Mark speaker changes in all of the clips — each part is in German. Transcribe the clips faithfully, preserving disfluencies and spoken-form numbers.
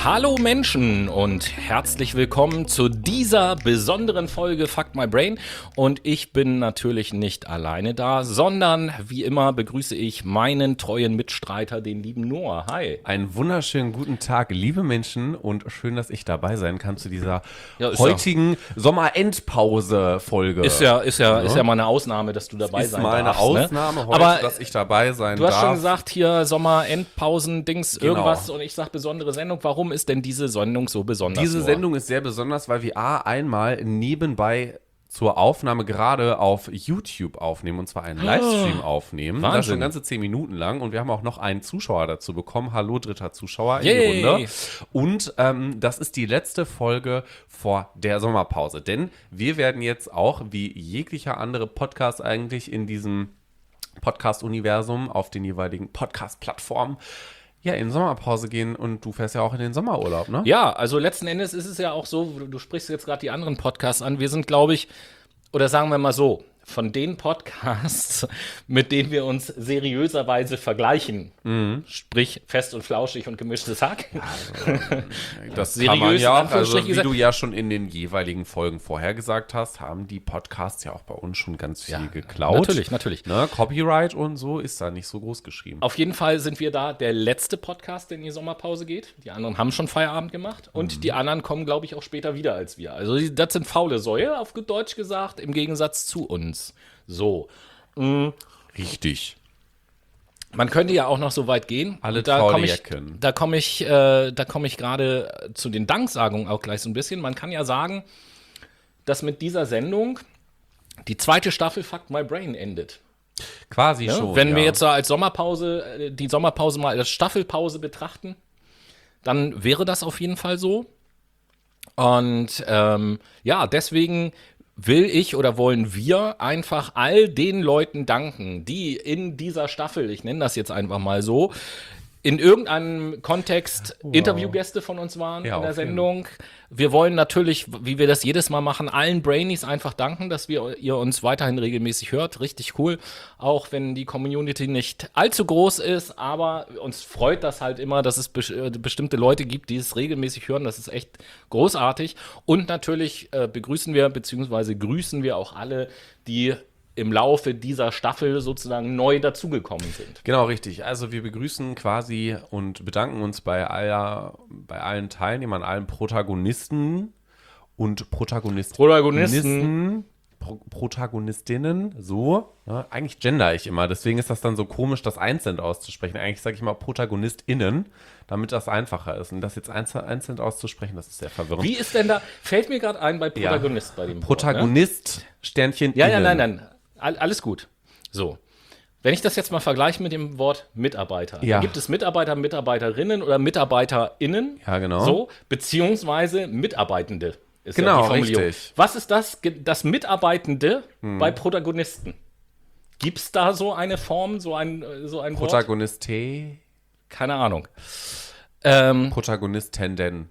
Speaker 1: Hallo Menschen und herzlich willkommen zu dieser besonderen Folge Fuck My Brain. Und ich bin natürlich nicht alleine da, sondern wie immer begrüße ich meinen treuen Mitstreiter, den lieben Noah. Hi.
Speaker 2: Einen wunderschönen guten Tag, liebe Menschen, und schön, dass ich dabei sein kann zu dieser
Speaker 1: Ja, ist
Speaker 2: heutigen ja. Sommerendpause-Folge.
Speaker 1: Ist ja, ist ja, ja, ist ja mal eine Ausnahme, dass du dabei
Speaker 2: ist
Speaker 1: sein
Speaker 2: mal
Speaker 1: darfst.
Speaker 2: Ist mal eine Ausnahme
Speaker 1: ne?
Speaker 2: heute,
Speaker 1: Aber
Speaker 2: dass ich dabei sein
Speaker 1: du hast
Speaker 2: darf.
Speaker 1: schon gesagt, hier Sommerendpausen-Dings,
Speaker 2: Genau.
Speaker 1: irgendwas, und ich sag besondere Sendung. Warum ist denn diese Sendung so besonders?
Speaker 2: Diese
Speaker 1: Noah?
Speaker 2: Sendung ist sehr besonders, weil wir A, einmal nebenbei zur Aufnahme gerade auf YouTube aufnehmen, und zwar einen Livestream aufnehmen.
Speaker 1: Wahnsinn.
Speaker 2: Das schon ganze zehn Minuten lang, und wir haben auch noch einen Zuschauer dazu bekommen. Hallo, dritter Zuschauer in
Speaker 1: Yay.
Speaker 2: die Runde. Und ähm, das ist die letzte Folge vor der Sommerpause, denn wir werden jetzt auch, wie jeglicher andere Podcast eigentlich in diesem Podcast-Universum auf den jeweiligen Podcast-Plattformen, ja, in Sommerpause gehen, und du fährst ja auch in den Sommerurlaub, ne?
Speaker 1: Ja, also letzten Endes ist es ja auch so, du, du sprichst jetzt gerade die anderen Podcasts an, wir sind, glaube ich, oder sagen wir mal so, von den Podcasts, mit denen wir uns seriöserweise vergleichen, mhm. sprich fest und flauschig und gemischtes Hack. Ja,
Speaker 2: also, das kann man ja auch, also wie du ja schon in den jeweiligen Folgen vorher gesagt hast, haben die Podcasts ja auch bei uns schon ganz viel ja, geklaut.
Speaker 1: Natürlich, natürlich.
Speaker 2: Ne? Copyright und so ist da nicht so groß geschrieben.
Speaker 1: Auf jeden Fall sind wir da der letzte Podcast, der in die Sommerpause geht. Die anderen haben schon Feierabend gemacht, und mhm. die anderen kommen, glaube ich, auch später wieder als wir. Also das sind faule Säue, auf gut Deutsch gesagt, im Gegensatz zu uns. So. Mhm.
Speaker 2: Richtig.
Speaker 1: Man könnte ja auch noch so weit gehen.
Speaker 2: Alle
Speaker 1: da komme ich,
Speaker 2: Jacken.
Speaker 1: da komme ich, äh, da komme ich gerade zu den Danksagungen auch gleich so ein bisschen. Man kann ja sagen, dass mit dieser Sendung die zweite Staffel Fuck My Brain endet.
Speaker 2: Quasi
Speaker 1: ja?
Speaker 2: schon.
Speaker 1: Wenn
Speaker 2: ja.
Speaker 1: wir jetzt als Sommerpause, die Sommerpause mal als Staffelpause betrachten, dann wäre das auf jeden Fall so. Und ähm, ja, deswegen will ich oder wollen wir einfach all den Leuten danken, die in dieser Staffel, ich nenne das jetzt einfach mal so, in irgendeinem Kontext wow. Interviewgäste von uns waren ja, in der Sendung. Wir wollen natürlich, wie wir das jedes Mal machen, allen Brainies einfach danken, dass wir, ihr uns weiterhin regelmäßig hört. Richtig cool. Auch wenn die Community nicht allzu groß ist, aber uns freut das halt immer, dass es be- bestimmte Leute gibt, die es regelmäßig hören. Das ist echt großartig. Und natürlich äh, begrüßen wir, beziehungsweise grüßen wir auch alle, die im Laufe dieser Staffel sozusagen neu dazugekommen sind.
Speaker 2: Genau, richtig. Also wir begrüßen quasi und bedanken uns bei, aller, bei allen Teilnehmern, allen Protagonisten und Protagonisten.
Speaker 1: Protagonisten.
Speaker 2: Pro- Protagonistinnen, so. Ja, eigentlich gender ich immer, deswegen ist das dann so komisch, das einzeln auszusprechen. Eigentlich sage ich mal ProtagonistInnen, damit das einfacher ist. Und das jetzt einzeln, einzeln auszusprechen, das ist sehr verwirrend.
Speaker 1: Wie ist denn da, fällt mir gerade ein bei Protagonist ja. bei dem
Speaker 2: Protagonist,
Speaker 1: Wort, ne?
Speaker 2: Sternchen
Speaker 1: Ja, ja,
Speaker 2: innen.
Speaker 1: nein, nein. Alles gut. So. Wenn ich das jetzt mal vergleiche mit dem Wort Mitarbeiter.
Speaker 2: Ja.
Speaker 1: Dann gibt es Mitarbeiter, Mitarbeiterinnen oder MitarbeiterInnen.
Speaker 2: Ja, genau.
Speaker 1: So, beziehungsweise Mitarbeitende ist
Speaker 2: genau,
Speaker 1: ja die Formulierung.
Speaker 2: Richtig.
Speaker 1: Was ist das, das Mitarbeitende hm. bei Protagonisten? Gibt es da so eine Form, so ein, so ein Wort?
Speaker 2: Protagoniste?
Speaker 1: Keine Ahnung. Ähm,
Speaker 2: Protagonistenden.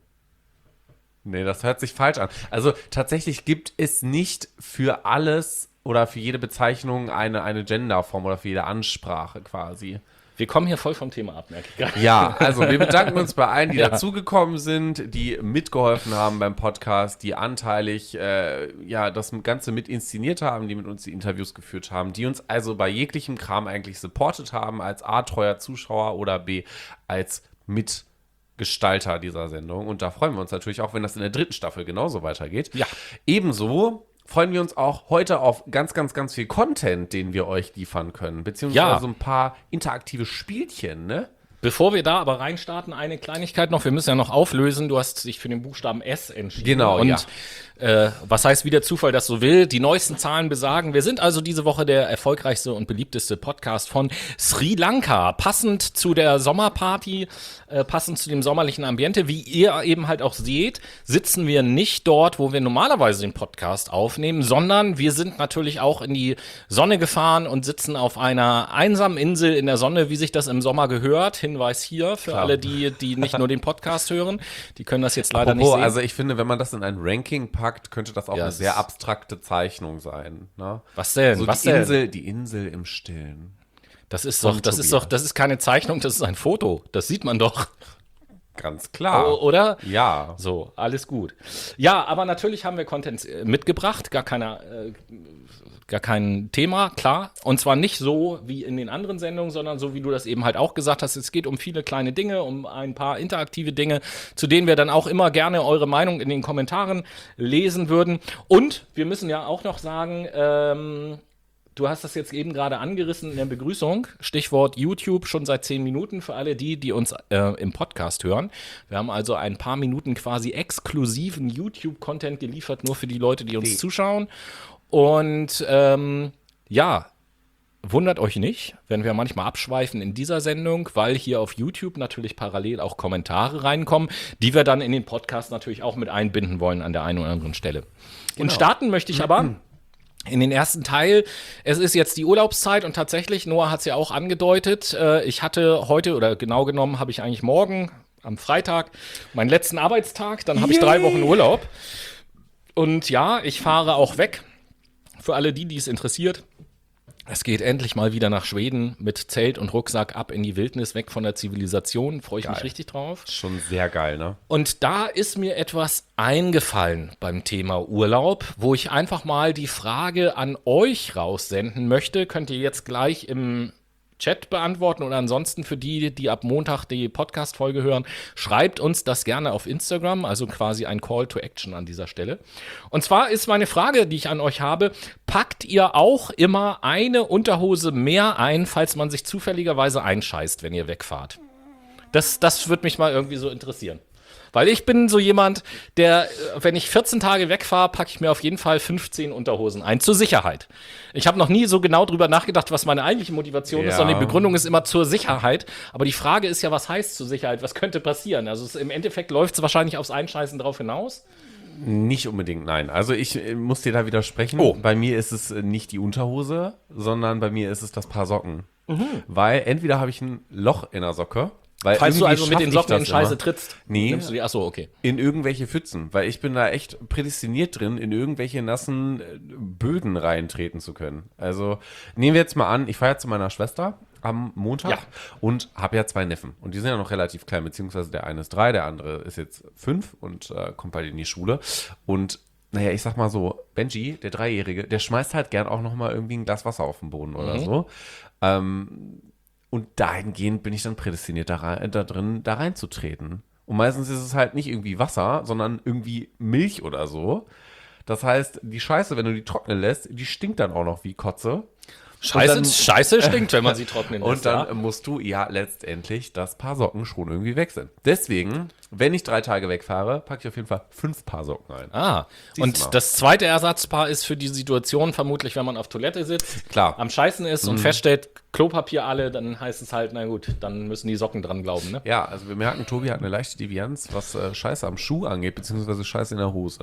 Speaker 2: Nee, das hört sich falsch an. Also tatsächlich gibt es nicht für alles oder für jede Bezeichnung eine, eine Genderform oder für jede Ansprache quasi.
Speaker 1: Wir kommen hier voll vom Thema ab, merke ich gerade.
Speaker 2: Ja, also wir bedanken uns bei allen, die
Speaker 1: ja.
Speaker 2: dazugekommen sind, die mitgeholfen haben beim Podcast, die anteilig äh, ja das Ganze mit inszeniert haben, die mit uns die Interviews geführt haben, die uns also bei jeglichem Kram eigentlich supportet haben, als A, treuer Zuschauer oder B, als Mitgestalter dieser Sendung. Und da freuen wir uns natürlich auch, wenn das in der dritten Staffel genauso weitergeht.
Speaker 1: Ja.
Speaker 2: Ebenso freuen wir uns auch heute auf ganz, ganz, ganz viel Content, den wir euch liefern können. Beziehungsweise
Speaker 1: ja.
Speaker 2: so ein paar interaktive Spielchen, ne?
Speaker 1: Bevor wir da aber reinstarten, eine Kleinigkeit noch. Wir müssen ja noch auflösen. Du hast dich für den Buchstaben S entschieden.
Speaker 2: Genau,
Speaker 1: Und
Speaker 2: ja.
Speaker 1: äh, was heißt, wie der Zufall das so will? Die neuesten Zahlen besagen, wir sind also diese Woche der erfolgreichste und beliebteste Podcast von Sri Lanka. Passend zu der Sommerparty, äh, passend zu dem sommerlichen Ambiente. Wie ihr eben halt auch seht, sitzen wir nicht dort, wo wir normalerweise den Podcast aufnehmen, sondern wir sind natürlich auch in die Sonne gefahren und sitzen auf einer einsamen Insel in der Sonne, wie sich das im Sommer gehört. Hinweis hier für
Speaker 2: Klar.
Speaker 1: alle, die, die nicht nur den Podcast hören. Die können das jetzt leider
Speaker 2: Apropos,
Speaker 1: nicht sehen.
Speaker 2: also ich finde, wenn man das in ein Ranking packt, könnte das auch
Speaker 1: Ja,
Speaker 2: eine
Speaker 1: es
Speaker 2: sehr
Speaker 1: ist-
Speaker 2: abstrakte Zeichnung sein. Ne?
Speaker 1: Was denn?
Speaker 2: So
Speaker 1: Was
Speaker 2: die
Speaker 1: denn?
Speaker 2: Insel, die Insel im Stillen.
Speaker 1: Das ist
Speaker 2: Von
Speaker 1: doch, das ist
Speaker 2: Tobias.
Speaker 1: doch, das ist keine Zeichnung, das ist ein Foto. Das sieht man doch.
Speaker 2: Ganz klar.
Speaker 1: O- Oder?
Speaker 2: Ja.
Speaker 1: So, alles gut. Ja, aber natürlich haben wir Content äh, mitgebracht, gar keine, äh, gar kein Thema, klar. Und zwar nicht so wie in den anderen Sendungen, sondern so wie du das eben halt auch gesagt hast. Es geht um viele kleine Dinge, um ein paar interaktive Dinge, zu denen wir dann auch immer gerne eure Meinung in den Kommentaren lesen würden. Und wir müssen ja auch noch sagen, ähm, du hast das jetzt eben gerade angerissen in der Begrüßung. Stichwort YouTube schon seit zehn Minuten für alle die, die uns äh, im Podcast hören. Wir haben also ein paar Minuten quasi exklusiven YouTube-Content geliefert, nur für die Leute, die uns
Speaker 2: Die.
Speaker 1: zuschauen. Und ähm, ja, wundert euch nicht, wenn wir manchmal abschweifen in dieser Sendung, weil hier auf YouTube natürlich parallel auch Kommentare reinkommen, die wir dann in den Podcast natürlich auch mit einbinden wollen an der einen oder anderen Stelle. Und starten möchte ich aber in den ersten Teil. Es ist jetzt die Urlaubszeit und tatsächlich, Noah hat es ja auch angedeutet, äh, ich hatte heute, oder genau genommen habe ich eigentlich morgen, am Freitag, meinen letzten Arbeitstag, dann habe ich drei Wochen Urlaub. Und ja, ich fahre auch weg. Für alle die, die es interessiert. Es geht endlich mal wieder nach Schweden mit Zelt und Rucksack ab in die Wildnis, weg von der Zivilisation. Freue ich
Speaker 2: Geil.
Speaker 1: mich richtig drauf.
Speaker 2: Schon sehr geil, ne?
Speaker 1: Und da ist mir etwas eingefallen beim Thema Urlaub, wo ich einfach mal die Frage an euch raussenden möchte. Könnt ihr jetzt gleich im Chat beantworten oder ansonsten für die, die ab Montag die Podcast-Folge hören, schreibt uns das gerne auf Instagram, also quasi ein Call to Action an dieser Stelle. Und zwar ist meine Frage, die ich an euch habe, packt ihr auch immer eine Unterhose mehr ein, falls man sich zufälligerweise einscheißt, wenn ihr wegfahrt? Das, das würde mich mal irgendwie so interessieren. Weil ich bin so jemand, der, wenn ich vierzehn Tage wegfahre, packe ich mir auf jeden Fall fünfzehn Unterhosen ein, zur Sicherheit. Ich habe noch nie so genau drüber nachgedacht, was meine eigentliche Motivation
Speaker 2: Ja.
Speaker 1: ist, sondern die Begründung ist immer zur Sicherheit. Aber die Frage ist ja, was heißt zur Sicherheit? Was könnte passieren? Also es, im Endeffekt läuft es wahrscheinlich aufs Einscheißen drauf hinaus.
Speaker 2: Nicht unbedingt, nein. Also ich äh, muss dir da widersprechen.
Speaker 1: Oh.
Speaker 2: Bei mir ist es äh, nicht die Unterhose, sondern bei mir ist es das Paar Socken. Weil entweder habe ich ein Loch in der Socke, weil
Speaker 1: Falls du
Speaker 2: irgendwie
Speaker 1: also mit
Speaker 2: schaff
Speaker 1: den
Speaker 2: ich
Speaker 1: Socken
Speaker 2: das
Speaker 1: in Scheiße
Speaker 2: immer.
Speaker 1: trittst,
Speaker 2: Nee.
Speaker 1: nimmst du die, achso, okay.
Speaker 2: In irgendwelche Pfützen, weil ich bin da echt prädestiniert drin, in irgendwelche nassen äh, Böden reintreten zu können. Also nehmen wir jetzt mal an, ich fahre ja zu meiner Schwester am Montag
Speaker 1: Ja.
Speaker 2: und habe ja zwei Neffen. Und die sind ja noch relativ klein, beziehungsweise der eine ist drei, der andere ist jetzt fünf und äh, kommt bald in die Schule. Und naja, ich sag mal so, Benji, der Dreijährige, der schmeißt halt gern auch noch mal irgendwie ein Glas Wasser auf den Boden oder so. Ähm, und dahingehend bin ich dann prädestiniert da, rein, da drin, da reinzutreten. Und meistens ist es halt nicht irgendwie Wasser, sondern irgendwie Milch oder so. Das heißt, die Scheiße, wenn du die trocknen lässt, die stinkt dann auch noch wie Kotze.
Speaker 1: Scheiße,
Speaker 2: dann-
Speaker 1: Scheiße stinkt, wenn man sie trocknen lässt.
Speaker 2: Und dann
Speaker 1: ja.
Speaker 2: musst du ja letztendlich das Paar Socken schon irgendwie wechseln. Deswegen, wenn ich drei Tage wegfahre, packe ich auf jeden Fall fünf Paar Socken ein.
Speaker 1: Ah,
Speaker 2: Siehst
Speaker 1: und
Speaker 2: mal.
Speaker 1: das zweite Ersatzpaar ist für die Situation vermutlich, wenn man auf Toilette sitzt,
Speaker 2: Klar.
Speaker 1: am Scheißen ist
Speaker 2: Mhm.
Speaker 1: und feststellt, Klopapier alle, dann heißt es halt, na gut, dann müssen die Socken dran glauben, ne?
Speaker 2: Ja, also wir merken, Tobi hat eine leichte Devianz, was äh, Scheiße am Schuh angeht, beziehungsweise Scheiße in der Hose.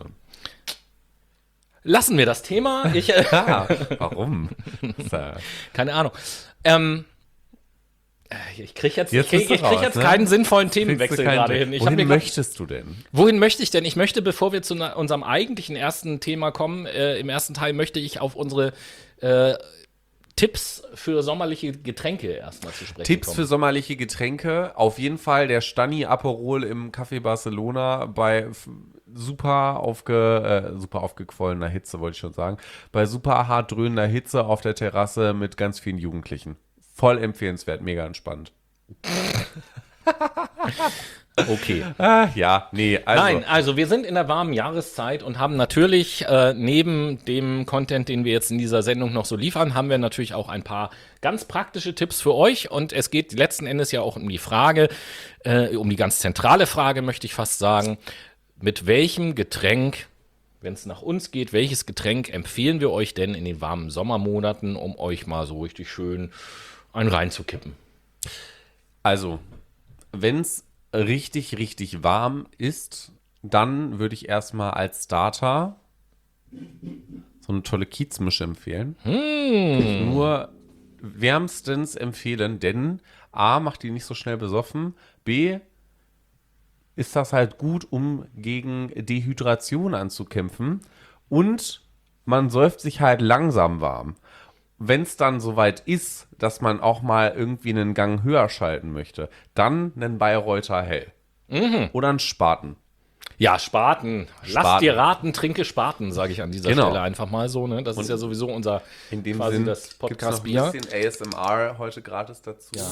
Speaker 1: Lassen wir das Thema. Ich, äh,
Speaker 2: Ah, warum? So.
Speaker 1: keine Ahnung. Ähm, äh, ich kriege jetzt,
Speaker 2: Jetzt
Speaker 1: ich krieg,
Speaker 2: bist du
Speaker 1: ich krieg
Speaker 2: raus,
Speaker 1: jetzt
Speaker 2: ne?
Speaker 1: keinen sinnvollen
Speaker 2: Kriegst du
Speaker 1: Themenwechsel
Speaker 2: keinen
Speaker 1: gerade
Speaker 2: Blick.
Speaker 1: hin. Ich hab
Speaker 2: Wohin
Speaker 1: mir grad-
Speaker 2: möchtest du denn?
Speaker 1: Wohin möchte ich denn? Ich möchte, bevor wir zu na- unserem eigentlichen ersten Thema kommen, äh, im ersten Teil möchte ich auf unsere äh, Tipps für sommerliche Getränke erstmal zu sprechen
Speaker 2: Tipps
Speaker 1: kommen.
Speaker 2: für sommerliche Getränke. Auf jeden Fall der Stani Aperol im Café Barcelona bei f- super, aufge, äh, super aufgequollener Hitze, wollte ich schon sagen. Bei super hart dröhnender Hitze auf der Terrasse mit ganz vielen Jugendlichen. Voll empfehlenswert, mega entspannt.
Speaker 1: Okay.
Speaker 2: Ah, ja, nee, also.
Speaker 1: Nein, also wir sind in der warmen Jahreszeit und haben natürlich äh, neben dem Content, den wir jetzt in dieser Sendung noch so liefern, haben wir natürlich auch ein paar ganz praktische Tipps für euch. Und es geht letzten Endes ja auch um die Frage, äh, um die ganz zentrale Frage, möchte ich fast sagen, mit welchem Getränk, wenn es nach uns geht, welches Getränk empfehlen wir euch denn in den warmen Sommermonaten, um euch mal so richtig schön einen reinzukippen?
Speaker 2: Also, wenn es richtig, richtig warm ist, dann würde ich erstmal als Starter so eine tolle Kiezmische empfehlen.
Speaker 1: Hm.
Speaker 2: Nur wärmstens empfehlen, denn A, macht die nicht so schnell besoffen, B, ist das halt gut, um gegen Dehydration anzukämpfen und man säuft sich halt langsam warm. Wenn es dann soweit ist, dass man auch mal irgendwie einen Gang höher schalten möchte, dann einen Bayreuther Hell. Mhm. Oder ein Spaten.
Speaker 1: Ja, Spaten.
Speaker 2: Spaten.
Speaker 1: Lass dir raten, trinke Spaten, sage ich an dieser
Speaker 2: Genau.
Speaker 1: Stelle einfach mal so. Ne? Das
Speaker 2: Und
Speaker 1: ist ja sowieso unser
Speaker 2: in dem
Speaker 1: quasi
Speaker 2: Sinn
Speaker 1: das
Speaker 2: gibt's noch ein
Speaker 1: Podcast-Bier.
Speaker 2: bisschen A S M R heute gratis dazu.
Speaker 1: Ja.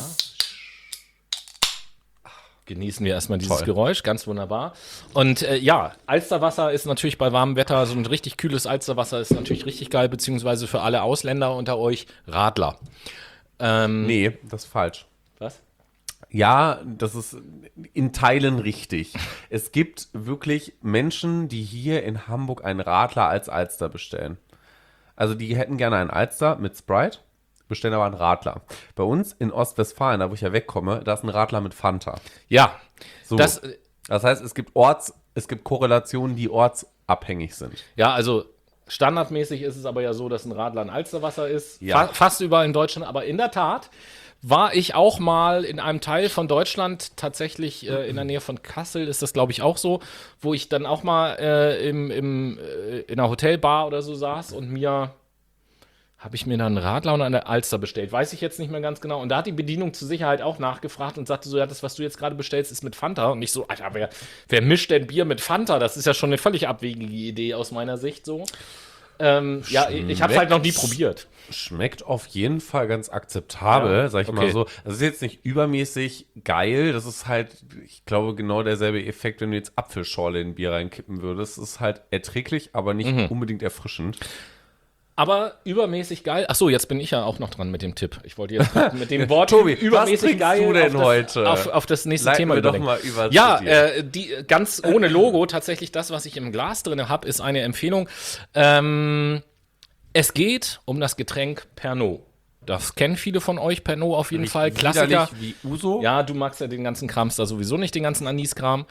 Speaker 1: Genießen wir erstmal dieses
Speaker 2: Toll.
Speaker 1: Geräusch, ganz wunderbar. Und äh, ja, Alsterwasser ist natürlich bei warmem Wetter, so ein richtig kühles Alsterwasser ist natürlich richtig geil, beziehungsweise für alle Ausländer unter euch Radler. Ähm,
Speaker 2: Nee, das ist falsch.
Speaker 1: Was?
Speaker 2: Ja, das ist in Teilen richtig. Es gibt wirklich Menschen, die hier in Hamburg einen Radler als Alster bestellen. Also die hätten gerne einen Alster mit Sprite, bestellen aber einen Radler. Bei uns in Ostwestfalen, da wo ich ja wegkomme, da ist ein Radler mit Fanta.
Speaker 1: Ja,
Speaker 2: So.
Speaker 1: das,
Speaker 2: Das heißt, es gibt Orts, es gibt Korrelationen, die ortsabhängig sind.
Speaker 1: ja, also standardmäßig ist es aber ja so, dass ein Radler ein Alsterwasser ist.
Speaker 2: Ja.
Speaker 1: Fa fast überall in Deutschland, aber in der Tat war ich auch mal in einem Teil von Deutschland, tatsächlich äh, in der Nähe von Kassel ist das, glaube ich, auch so, wo ich dann auch mal äh, im, im, äh, in einer Hotelbar oder so saß und mir, habe ich mir dann einen Radler und eine Alster bestellt. Weiß ich jetzt nicht mehr ganz genau. Und da hat die Bedienung zur Sicherheit auch nachgefragt und sagte so, ja, das, was du jetzt gerade bestellst, ist mit Fanta. Und ich so, Alter, wer, wer mischt denn Bier mit Fanta? Das ist ja schon eine völlig abwegige Idee aus meiner Sicht so. Ähm, ja, ich, ich habe es halt noch nie probiert.
Speaker 2: Schmeckt auf jeden Fall ganz akzeptabel,
Speaker 1: Ja,
Speaker 2: sag ich
Speaker 1: okay.
Speaker 2: mal so. Das ist jetzt nicht übermäßig geil. Das ist halt, ich glaube, genau derselbe Effekt, wenn du jetzt Apfelschorle in Bier reinkippen würdest. Das ist halt erträglich, aber nicht
Speaker 1: Mhm.
Speaker 2: unbedingt erfrischend.
Speaker 1: Aber übermäßig geil. Ach so, jetzt bin ich ja auch noch dran mit dem Tipp. Ich wollte jetzt grad mit dem Wort
Speaker 2: Tobi,
Speaker 1: übermäßig
Speaker 2: was trinkst
Speaker 1: geil
Speaker 2: du denn
Speaker 1: auf, das,
Speaker 2: heute?
Speaker 1: Auf, auf das nächste
Speaker 2: Leiten
Speaker 1: Thema
Speaker 2: wir doch
Speaker 1: überdenken.
Speaker 2: mal über
Speaker 1: Ja,
Speaker 2: zu dir.
Speaker 1: äh, die ganz ohne Logo tatsächlich das, was ich im Glas drin habe, ist eine Empfehlung. Ähm, es geht um das Getränk Pernod. Das kennen viele von euch, Pernod auf jeden
Speaker 2: Riecht
Speaker 1: Fall. Klassiker.
Speaker 2: widerlich wie Uso.
Speaker 1: Ja, du magst ja den ganzen Krams da sowieso nicht, den ganzen Anis-Kram.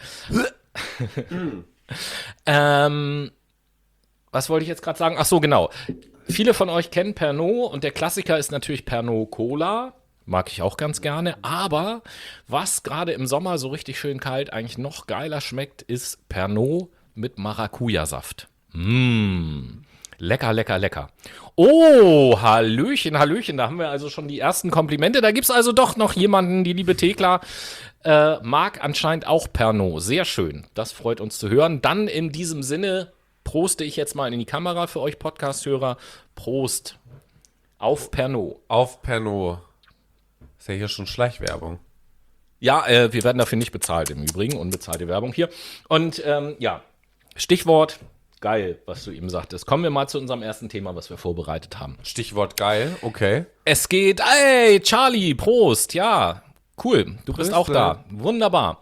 Speaker 1: ähm, was wollte ich jetzt gerade sagen? Ach so, genau. Viele von euch kennen Pernod und der Klassiker ist natürlich Pernod Cola. Mag ich auch ganz gerne. Aber was gerade im Sommer so richtig schön kalt eigentlich noch geiler schmeckt, ist Pernod mit Maracuja-Saft. Mmh. Lecker, lecker, lecker. Oh, Hallöchen, Hallöchen. Da haben wir also schon die ersten Komplimente. Da gibt es also doch noch jemanden, die liebe Thekla äh, mag anscheinend auch Pernod. Sehr schön. Das freut uns zu hören. Dann in diesem Sinne proste ich jetzt mal in die Kamera für euch Podcast-Hörer. Prost auf Pernod.
Speaker 2: Auf Pernod. Ist ja hier schon Schleichwerbung.
Speaker 1: Ja, äh, wir werden dafür nicht bezahlt im Übrigen. Unbezahlte Werbung hier. Und ähm, ja, Stichwort geil, was du eben sagtest. Kommen wir mal zu unserem ersten Thema, was wir vorbereitet haben.
Speaker 2: Stichwort geil, okay.
Speaker 1: Es geht, ey, Charlie, Prost, ja, cool, du bist
Speaker 2: Grüße.
Speaker 1: auch da, wunderbar.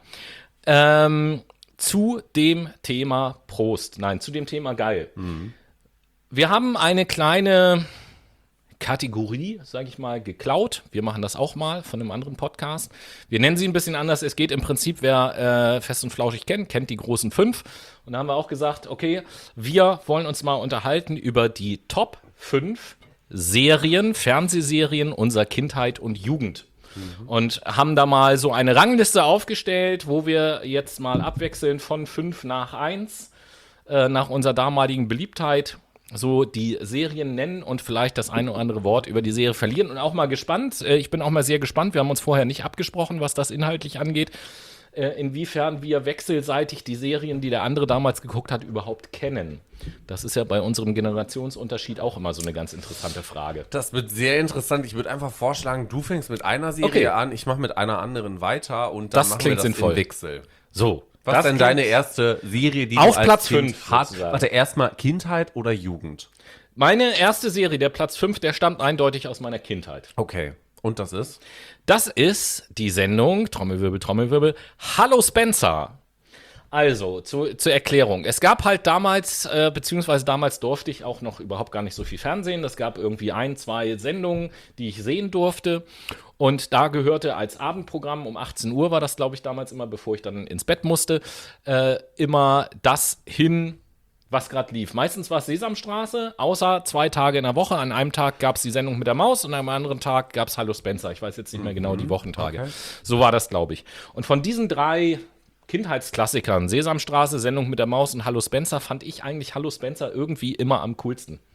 Speaker 1: Ähm, zu dem Thema Prost, nein, zu dem Thema geil.
Speaker 2: Mhm.
Speaker 1: Wir haben eine kleine Kategorie, sage ich mal, geklaut. Wir machen das auch mal von einem anderen Podcast. Wir nennen sie ein bisschen anders. Es geht im Prinzip, wer äh, Fest und Flauschig kennt, kennt die großen fünf. Und da haben wir auch gesagt, okay, wir wollen uns mal unterhalten über die Top fünf Serien, Fernsehserien unserer Kindheit und Jugend. Mhm. Und haben da mal so eine Rangliste aufgestellt, wo wir jetzt mal abwechseln von fünf nach eins, äh, nach unserer damaligen Beliebtheit so die Serien nennen und vielleicht das eine oder andere Wort über die Serie verlieren und auch mal gespannt. Äh, ich bin auch mal sehr gespannt. Wir haben uns vorher nicht abgesprochen, was das inhaltlich angeht, äh, inwiefern wir wechselseitig die Serien, die der andere damals geguckt hat, überhaupt kennen. Das ist ja bei unserem Generationsunterschied auch immer so eine ganz interessante Frage.
Speaker 2: Das wird sehr interessant. Ich würde einfach vorschlagen, du fängst mit einer Serie
Speaker 1: Okay.
Speaker 2: an, ich mache mit einer anderen weiter und dann
Speaker 1: Das
Speaker 2: machen
Speaker 1: klingt
Speaker 2: wir das
Speaker 1: sinnvoll.
Speaker 2: im Wechsel.
Speaker 1: So.
Speaker 2: Was
Speaker 1: das
Speaker 2: ist denn
Speaker 1: klingt-
Speaker 2: deine erste Serie, die
Speaker 1: Auf
Speaker 2: du als
Speaker 1: Platz
Speaker 2: Kind
Speaker 1: fünf
Speaker 2: hast?
Speaker 1: sozusagen.
Speaker 2: Warte, erstmal Kindheit oder Jugend?
Speaker 1: Meine erste Serie, der Platz fünf, der stammt eindeutig aus meiner Kindheit.
Speaker 2: Okay. Und das ist?
Speaker 1: Das ist die Sendung, Trommelwirbel, Trommelwirbel, Hallo Spencer. Also, zu, zur Erklärung. Es gab halt damals, äh, beziehungsweise damals durfte ich auch noch überhaupt gar nicht so viel Fernsehen. Es gab irgendwie ein, zwei Sendungen, die ich sehen durfte. Und da gehörte als Abendprogramm, um achtzehn Uhr war das, glaube ich, damals immer, bevor ich dann ins Bett musste, äh, immer das hin, was gerade lief. Meistens war es Sesamstraße, außer zwei Tage in der Woche. An einem Tag gab es die Sendung mit der Maus und am anderen Tag gab es Hallo Spencer. Ich weiß jetzt nicht mehr genau die Wochentage.
Speaker 2: Okay.
Speaker 1: So war das, glaube ich. Und von diesen drei Kindheitsklassikern, Sesamstraße, Sendung mit der Maus und Hallo Spencer, fand ich eigentlich Hallo Spencer irgendwie immer am coolsten.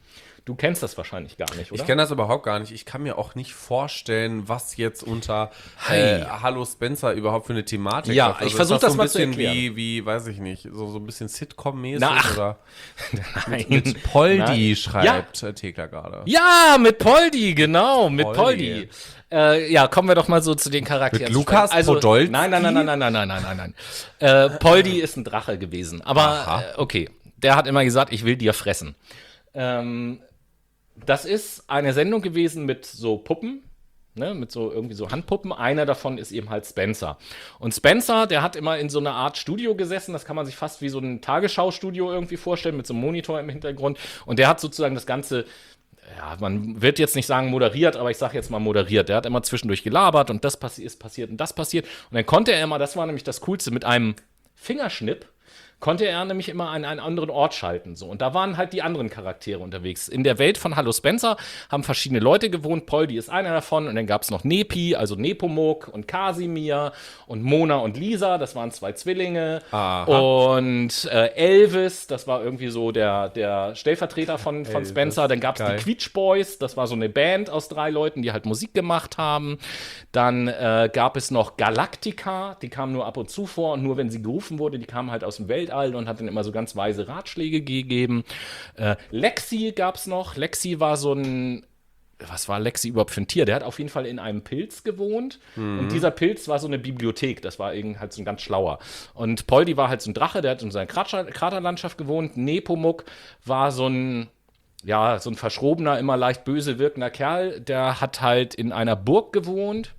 Speaker 1: Du kennst das wahrscheinlich gar nicht, oder?
Speaker 2: Ich kenne das überhaupt gar nicht. Ich kann mir auch nicht vorstellen, was jetzt unter
Speaker 1: Hey.
Speaker 2: äh, Hallo Spencer überhaupt für eine Thematik
Speaker 1: Ja,
Speaker 2: läuft. Also
Speaker 1: ich versuch
Speaker 2: ist
Speaker 1: das
Speaker 2: so ein
Speaker 1: mal zu
Speaker 2: bisschen
Speaker 1: erklären.
Speaker 2: wie, wie, weiß ich nicht, so, so ein bisschen Sitcom-mäßig
Speaker 1: Na, ach.
Speaker 2: oder
Speaker 1: Nein.
Speaker 2: mit Poldi
Speaker 1: Nein.
Speaker 2: schreibt äh, Thekla gerade.
Speaker 1: Ja, mit Poldi, genau, mit
Speaker 2: Poldi.
Speaker 1: Poldi. Äh, ja, kommen wir doch mal so zu den Charakteren.
Speaker 2: Mit Lukas
Speaker 1: zu sprechen.
Speaker 2: Podolski?
Speaker 1: Nein, nein, nein, nein, nein, nein, nein, nein, nein, nein. Äh, Poldi ist ein Drache gewesen. Aber
Speaker 2: Aha.
Speaker 1: äh, okay, der hat immer gesagt, ich will dir fressen. Ähm, das ist eine Sendung gewesen mit so Puppen, ne, mit so irgendwie so Handpuppen. Einer davon ist eben halt Spencer. Und Spencer, der hat immer in so einer Art Studio gesessen. Das kann man sich fast wie so ein Tagesschau-Studio irgendwie vorstellen, mit so einem Monitor im Hintergrund. Und der hat sozusagen das Ganze, ja, man wird jetzt nicht sagen moderiert, aber ich sage jetzt mal moderiert. Der hat immer zwischendurch gelabert und das passi- ist passiert und das passiert. Und dann konnte er immer, das war nämlich das Coolste, mit einem Fingerschnipp konnte er nämlich immer an einen anderen Ort schalten. So. Und da waren halt die anderen Charaktere unterwegs. In der Welt von Hallo Spencer haben verschiedene Leute gewohnt. Poldi ist einer davon. Und dann gab es noch Nepi, also Nepomuk und Kasimir und Mona und Lisa. Das waren zwei Zwillinge.
Speaker 2: Aha.
Speaker 1: Und äh, Elvis, das war irgendwie so der, der Stellvertreter von, von
Speaker 2: Elvis,
Speaker 1: Spencer. Dann gab es
Speaker 2: geil.
Speaker 1: die Quietsch Boys. Das war so eine Band aus drei Leuten, die halt Musik gemacht haben. Dann äh, gab es noch Galactica. Die kamen nur ab und zu vor. Und nur wenn sie gerufen wurde, die kamen halt aus dem Weltall und hat dann immer so ganz weise Ratschläge gegeben. Äh, Lexi gab es noch. Lexi war so ein, was war Lexi überhaupt für ein Tier? Der hat auf jeden Fall in einem Pilz gewohnt. Und dieser Pilz war so eine Bibliothek. Das war irgendwie halt so ein ganz schlauer. Und Poldi war halt so ein Drache, der hat in seiner Krater Kraterlandschaft gewohnt. Nepomuk war so ein, ja, so ein verschrobener, immer leicht böse wirkender Kerl. Der hat halt in einer Burg gewohnt.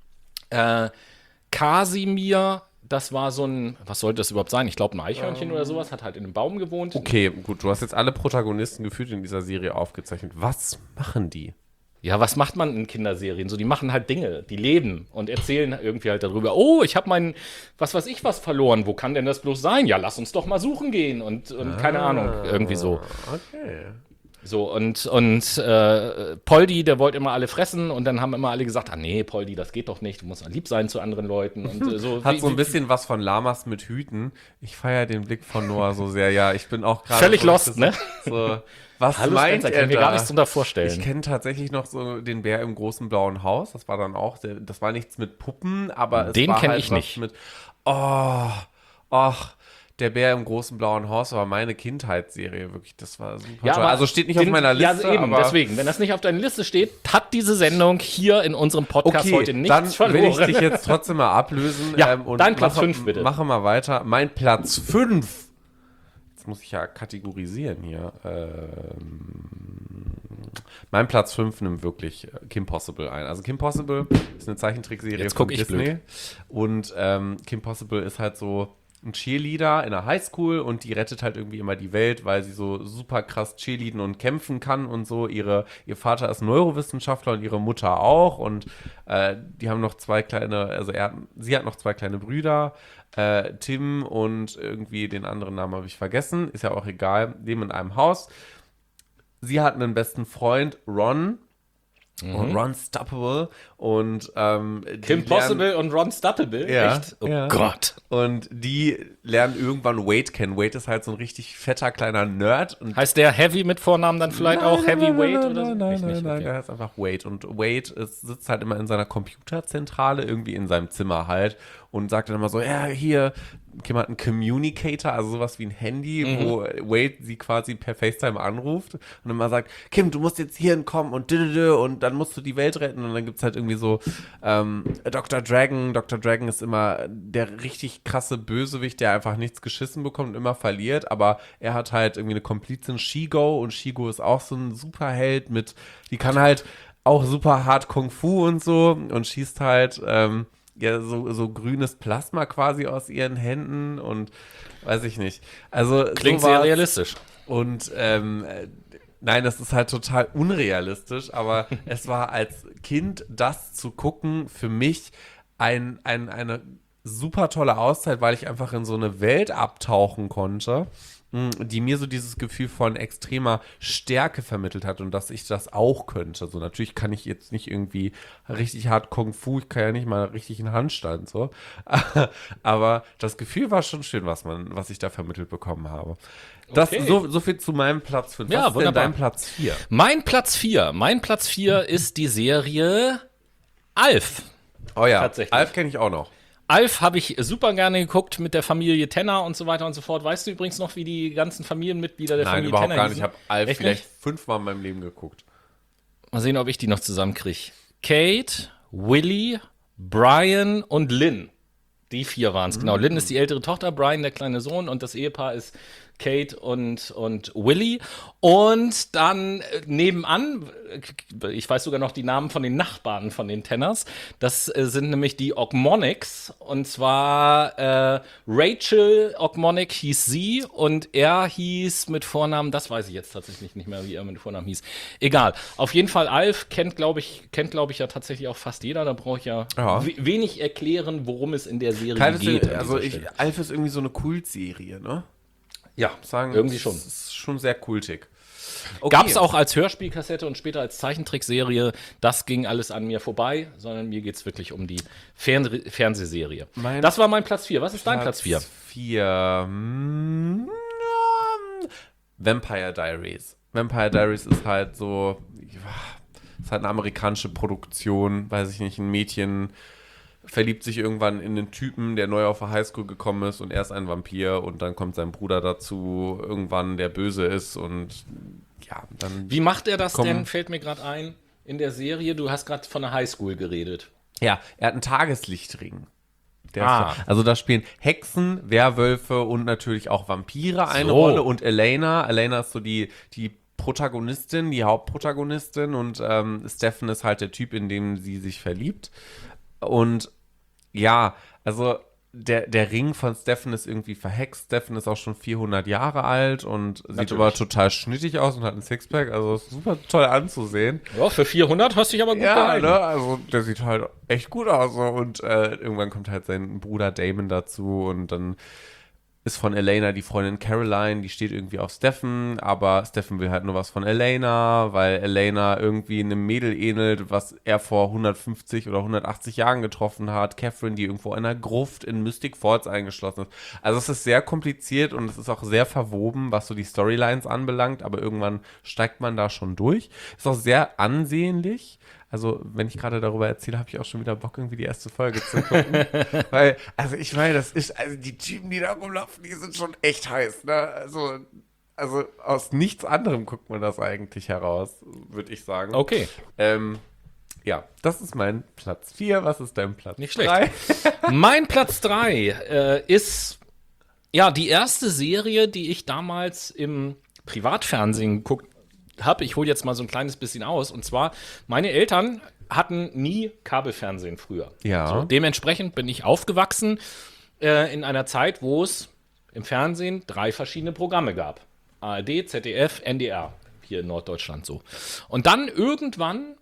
Speaker 1: Äh, Kasimir, das war so ein, was sollte das überhaupt sein? Ich glaube, ein Eichhörnchen oder sowas, hat halt in einem Baum gewohnt.
Speaker 2: Okay, gut, du hast jetzt alle Protagonisten gefühlt in dieser Serie aufgezeichnet. Was machen die?
Speaker 1: Ja, was macht man in Kinderserien? So, die machen halt Dinge, die leben und erzählen irgendwie halt darüber. Oh, ich habe mein, was weiß ich was verloren. Wo kann denn das bloß sein? Ja, lass uns doch mal suchen gehen und, und keine Ahnung, irgendwie so.
Speaker 2: Okay.
Speaker 1: So, und, und äh, Poldi, der wollte immer alle fressen und dann haben immer alle gesagt, ah nee, Poldi, das geht doch nicht, du musst lieb sein zu anderen Leuten. Und, äh, so,
Speaker 2: Hat
Speaker 1: wie-
Speaker 2: so ein
Speaker 1: wie-
Speaker 2: bisschen was von Lamas mit Hüten. Ich feiere den Blick von Noah so sehr. Ja, ich bin auch gerade
Speaker 1: Völlig
Speaker 2: so,
Speaker 1: lost, ne?
Speaker 2: So, was
Speaker 1: Hallo
Speaker 2: meint
Speaker 1: Spencer,
Speaker 2: er
Speaker 1: kann mir
Speaker 2: da?
Speaker 1: gar nichts drunter vorstellen.
Speaker 2: Ich kenne tatsächlich noch so den Bär im großen blauen Haus. Das war dann auch, der, das war nichts mit Puppen, aber es
Speaker 1: Den
Speaker 2: war
Speaker 1: kenn
Speaker 2: halt
Speaker 1: ich
Speaker 2: was
Speaker 1: nicht.
Speaker 2: mit, oh, ach, der Bär im großen blauen Haus war meine Kindheitsserie, wirklich, das war super
Speaker 1: Ja,
Speaker 2: toll.
Speaker 1: aber
Speaker 2: Also steht nicht
Speaker 1: den-
Speaker 2: auf meiner Liste,
Speaker 1: Ja, eben,
Speaker 2: aber
Speaker 1: deswegen. Wenn das nicht auf deiner Liste steht, hat diese Sendung hier in unserem Podcast
Speaker 2: okay,
Speaker 1: heute nichts
Speaker 2: dann
Speaker 1: verloren.
Speaker 2: will ich dich jetzt trotzdem mal ablösen.
Speaker 1: Ja,
Speaker 2: ähm, und
Speaker 1: dein Platz
Speaker 2: mache,
Speaker 1: fünf, bitte.
Speaker 2: Mache mal weiter. Mein Platz fünf. Jetzt muss ich ja kategorisieren hier. Ähm, mein Platz fünf nimmt wirklich Kim Possible ein. Also Kim Possible ist eine Zeichentrickserie
Speaker 1: Jetzt
Speaker 2: von
Speaker 1: guck ich
Speaker 2: Disney.
Speaker 1: blöd.
Speaker 2: Und ähm, Kim Possible ist halt so ein Cheerleader in der Highschool und die rettet halt irgendwie immer die Welt, weil sie so super krass cheerleaden und kämpfen kann und so. Ihre, ihr Vater ist Neurowissenschaftler und ihre Mutter auch und äh, die haben noch zwei kleine, also er, sie hat noch zwei kleine Brüder, äh, Tim und irgendwie den anderen Namen habe ich vergessen, ist ja auch egal, leben in einem Haus. Sie hat einen besten Freund, Ron, und Ron Stoppable und ähm, die
Speaker 1: Kim
Speaker 2: lernen-
Speaker 1: Possible und Ron Stoppable?
Speaker 2: Ja,
Speaker 1: Echt? Oh
Speaker 2: ja.
Speaker 1: Gott.
Speaker 2: Und die lernen irgendwann Wade kennen. Wade ist halt so ein richtig fetter kleiner Nerd. Und
Speaker 1: Heißt der Heavy mit Vornamen dann vielleicht auch Heavyweight
Speaker 2: nein,
Speaker 1: oder so?
Speaker 2: Nein, nein,
Speaker 1: Echt
Speaker 2: nein,
Speaker 1: nicht,
Speaker 2: nein,
Speaker 1: okay.
Speaker 2: der heißt einfach Wade. Und Wade ist, sitzt halt immer in seiner Computerzentrale, irgendwie in seinem Zimmer halt und sagt dann immer so, ja, hier, Kim hat einen Communicator, also sowas wie ein Handy,
Speaker 1: Mhm.
Speaker 2: wo Wade sie quasi per FaceTime anruft und immer sagt, Kim, du musst jetzt hierhin kommen und dü-dü-dü und dann musst du die Welt retten. Und dann gibt es halt irgendwie so ähm, Doktor Dragon. Doktor Dragon ist immer der richtig krasse Bösewicht, der einfach nichts geschissen bekommt und immer verliert, aber er hat halt irgendwie eine Komplizin, Shigo, und Shigo ist auch so ein Superheld mit, die kann halt auch super hart Kung Fu und so und schießt halt ähm, ja, so, so grünes Plasma quasi aus ihren Händen und weiß ich nicht. Also
Speaker 1: Klingt
Speaker 2: sowas.
Speaker 1: sehr realistisch.
Speaker 2: Und ähm, äh, nein, das ist halt total unrealistisch, aber es war als Kind das zu gucken für mich ein, ein, eine super tolle Auszeit, weil ich einfach in so eine Welt abtauchen konnte. die mir so dieses Gefühl von extremer Stärke vermittelt hat und dass ich das auch könnte. Also natürlich kann ich jetzt nicht irgendwie richtig hart Kung Fu, ich kann ja nicht mal richtig einen Handstand, so. Aber das Gefühl war schon schön, was man, was ich da vermittelt bekommen habe. Das,
Speaker 1: Okay.
Speaker 2: so, so viel zu meinem Platz fünf. Was
Speaker 1: Ja,
Speaker 2: ist denn
Speaker 1: wunderbar.
Speaker 2: dein Platz vier?
Speaker 1: Mein Platz vier. Mein Platz vier ist die Serie Alf.
Speaker 2: Oh ja,
Speaker 1: Tatsächlich.
Speaker 2: Alf kenne ich auch noch.
Speaker 1: Alf habe ich super gerne geguckt mit der Familie Tenner und so weiter und so fort. Weißt du übrigens noch, wie die ganzen Familienmitglieder der
Speaker 2: Nein,
Speaker 1: Familie
Speaker 2: überhaupt
Speaker 1: Tenner
Speaker 2: gar nicht.
Speaker 1: hießen?
Speaker 2: Ich habe Alf
Speaker 1: Echt
Speaker 2: vielleicht
Speaker 1: nicht?
Speaker 2: fünfmal in meinem Leben geguckt.
Speaker 1: Mal sehen, ob ich die noch zusammenkriege. Kate, Willy, Brian und Lynn. Die vier waren es, genau. Lynn ist die ältere Tochter, Brian der kleine Sohn und das Ehepaar ist Kate und, und Willy. Und dann äh, nebenan, äh, ich weiß sogar noch die Namen von den Nachbarn von den Tenners. Das äh, sind nämlich die Ogmonics. Und zwar äh, Rachel Ogmonic hieß sie und er hieß mit Vornamen, das weiß ich jetzt tatsächlich nicht mehr, wie er mit Vornamen hieß. Egal. Auf jeden Fall, Alf kennt, glaube ich, kennt, glaube ich, ja tatsächlich auch fast jeder. Da brauche ich ja,
Speaker 2: Ja.
Speaker 1: we- wenig erklären, worum es in der Serie
Speaker 2: Kein
Speaker 1: geht. an
Speaker 2: also
Speaker 1: dieser
Speaker 2: ich,
Speaker 1: Stelle.
Speaker 2: Alf ist irgendwie so eine Kultserie, ne?
Speaker 1: Ja,
Speaker 2: Sagen,
Speaker 1: irgendwie schon.
Speaker 2: Das ist schon sehr kultig. Okay.
Speaker 1: Gab es auch als Hörspielkassette und später als Zeichentrickserie. Das ging alles an mir vorbei, sondern mir geht es wirklich um die Fern Fernsehserie.
Speaker 2: Mein
Speaker 1: das war mein Platz vier. Was ist dein Platz vier?
Speaker 2: vier. Hm, ja, Vampire Diaries. Vampire Diaries ist halt so, ja, ist halt eine amerikanische Produktion, weiß ich nicht, ein Mädchen verliebt sich irgendwann in einen Typen, der neu auf der Highschool gekommen ist und er ist ein Vampir und dann kommt sein Bruder dazu, irgendwann der böse ist und ja, dann...
Speaker 1: Wie macht er das
Speaker 2: Komm.
Speaker 1: denn? Fällt mir gerade ein. In der Serie, du hast gerade von der Highschool geredet.
Speaker 2: Ja, er hat einen Tageslichtring. Der
Speaker 1: Ah.
Speaker 2: ist so, also da spielen Hexen, Werwölfe und natürlich auch Vampire eine
Speaker 1: So.
Speaker 2: Rolle und Elena. Elena ist so die, die Protagonistin, die Hauptprotagonistin und ähm, Stefan ist halt der Typ, in dem sie sich verliebt. Und ja, also der, der Ring von Stefan ist irgendwie verhext. Stefan ist auch schon vierhundert Jahre alt und sieht
Speaker 1: Natürlich.
Speaker 2: aber total schnittig aus und hat ein Sixpack. Also ist super toll anzusehen.
Speaker 1: Ja, für vierhundert hast du dich aber gut
Speaker 2: Ja,
Speaker 1: gehalten.
Speaker 2: ne, also der sieht halt echt gut aus. So. Und äh, irgendwann kommt halt sein Bruder Damon dazu und dann ist von Elena die Freundin Caroline, die steht irgendwie auf Stefan, aber Stefan will halt nur was von Elena, weil Elena irgendwie einem Mädel ähnelt, was er vor hundertfünfzig oder hundertachtzig Jahren getroffen hat. Catherine, die irgendwo in einer Gruft in Mystic Falls eingeschlossen ist. Also es ist sehr kompliziert und es ist auch sehr verwoben, was so die Storylines anbelangt, aber irgendwann steigt man da schon durch. Ist auch sehr ansehnlich. Also, wenn ich gerade darüber erzähle, habe ich auch schon wieder Bock, irgendwie die erste Folge zu gucken. Weil, also ich meine, das ist, also die Typen, die da rumlaufen, die sind schon echt heiß, ne? Also, also aus nichts anderem guckt man das eigentlich heraus, würde ich sagen.
Speaker 1: Okay,
Speaker 2: Ähm, ja, das ist mein Platz vier. Was ist dein Platz
Speaker 1: nicht schlecht.
Speaker 2: drei?
Speaker 1: Mein Platz drei äh, ist ja die erste Serie, die ich damals im Privatfernsehen geguckt habe. Ich hole jetzt mal so ein kleines bisschen aus. Und zwar, meine Eltern hatten nie Kabelfernsehen früher.
Speaker 2: Ja.
Speaker 1: So, dementsprechend bin ich aufgewachsen äh, in einer Zeit, wo es im Fernsehen drei verschiedene Programme gab. A R D, Z D F, N D R. Hier in Norddeutschland so. Und dann irgendwann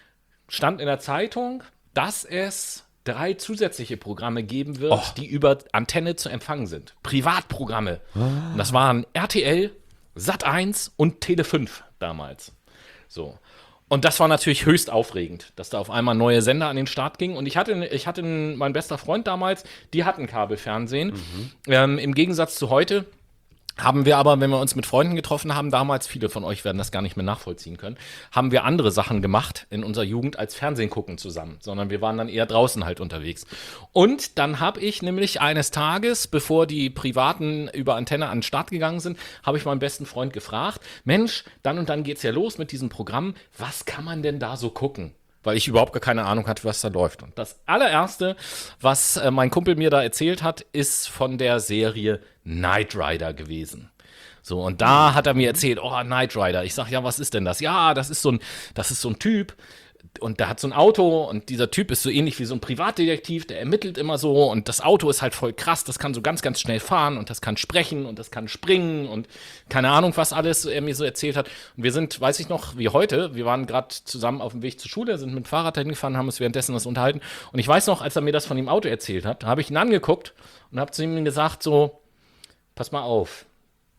Speaker 1: stand in der Zeitung, dass es drei zusätzliche Programme geben wird,
Speaker 2: Oh.
Speaker 1: die über Antenne zu empfangen sind. Privatprogramme. Und das waren R T L, Sat eins und Tele fünf damals. So. Und das war natürlich höchst aufregend, dass da auf einmal neue Sender an den Start gingen. Und ich hatte, ich hatte einen, mein bester Freund damals, die hatten Kabelfernsehen. Ähm, Im Gegensatz zu heute haben wir aber, wenn wir uns mit Freunden getroffen haben, damals, viele von euch werden das gar nicht mehr nachvollziehen können, haben wir andere Sachen gemacht in unserer Jugend als Fernsehen gucken zusammen, sondern wir waren dann eher draußen halt unterwegs. Und dann habe ich nämlich eines Tages, bevor die Privaten über Antenne an den Start gegangen sind, habe ich meinen besten Freund gefragt, Mensch, dann und dann geht's ja los mit diesem Programm, was kann man denn da so gucken? Weil ich überhaupt gar keine Ahnung hatte, was da läuft. Und das allererste, was äh, mein Kumpel mir da erzählt hat, ist von der Serie Knight Rider gewesen. So, und da hat er mir erzählt, oh, Knight Rider. Ich sag, ja, was ist denn das? Ja, das ist so ein, das ist so ein Typ, und der hat so ein Auto und dieser Typ ist so ähnlich wie so ein Privatdetektiv, der ermittelt immer so und das Auto ist halt voll krass, das kann so ganz, ganz schnell fahren und das kann sprechen und das kann springen und keine Ahnung, was alles er mir so erzählt hat. Und wir sind, weiß ich noch, wie heute, wir waren gerade zusammen auf dem Weg zur Schule, sind mit dem Fahrrad dahin gefahren, haben uns währenddessen das unterhalten und ich weiß noch, als er mir das von dem Auto erzählt hat, habe ich ihn angeguckt und habe zu ihm gesagt so, pass mal auf,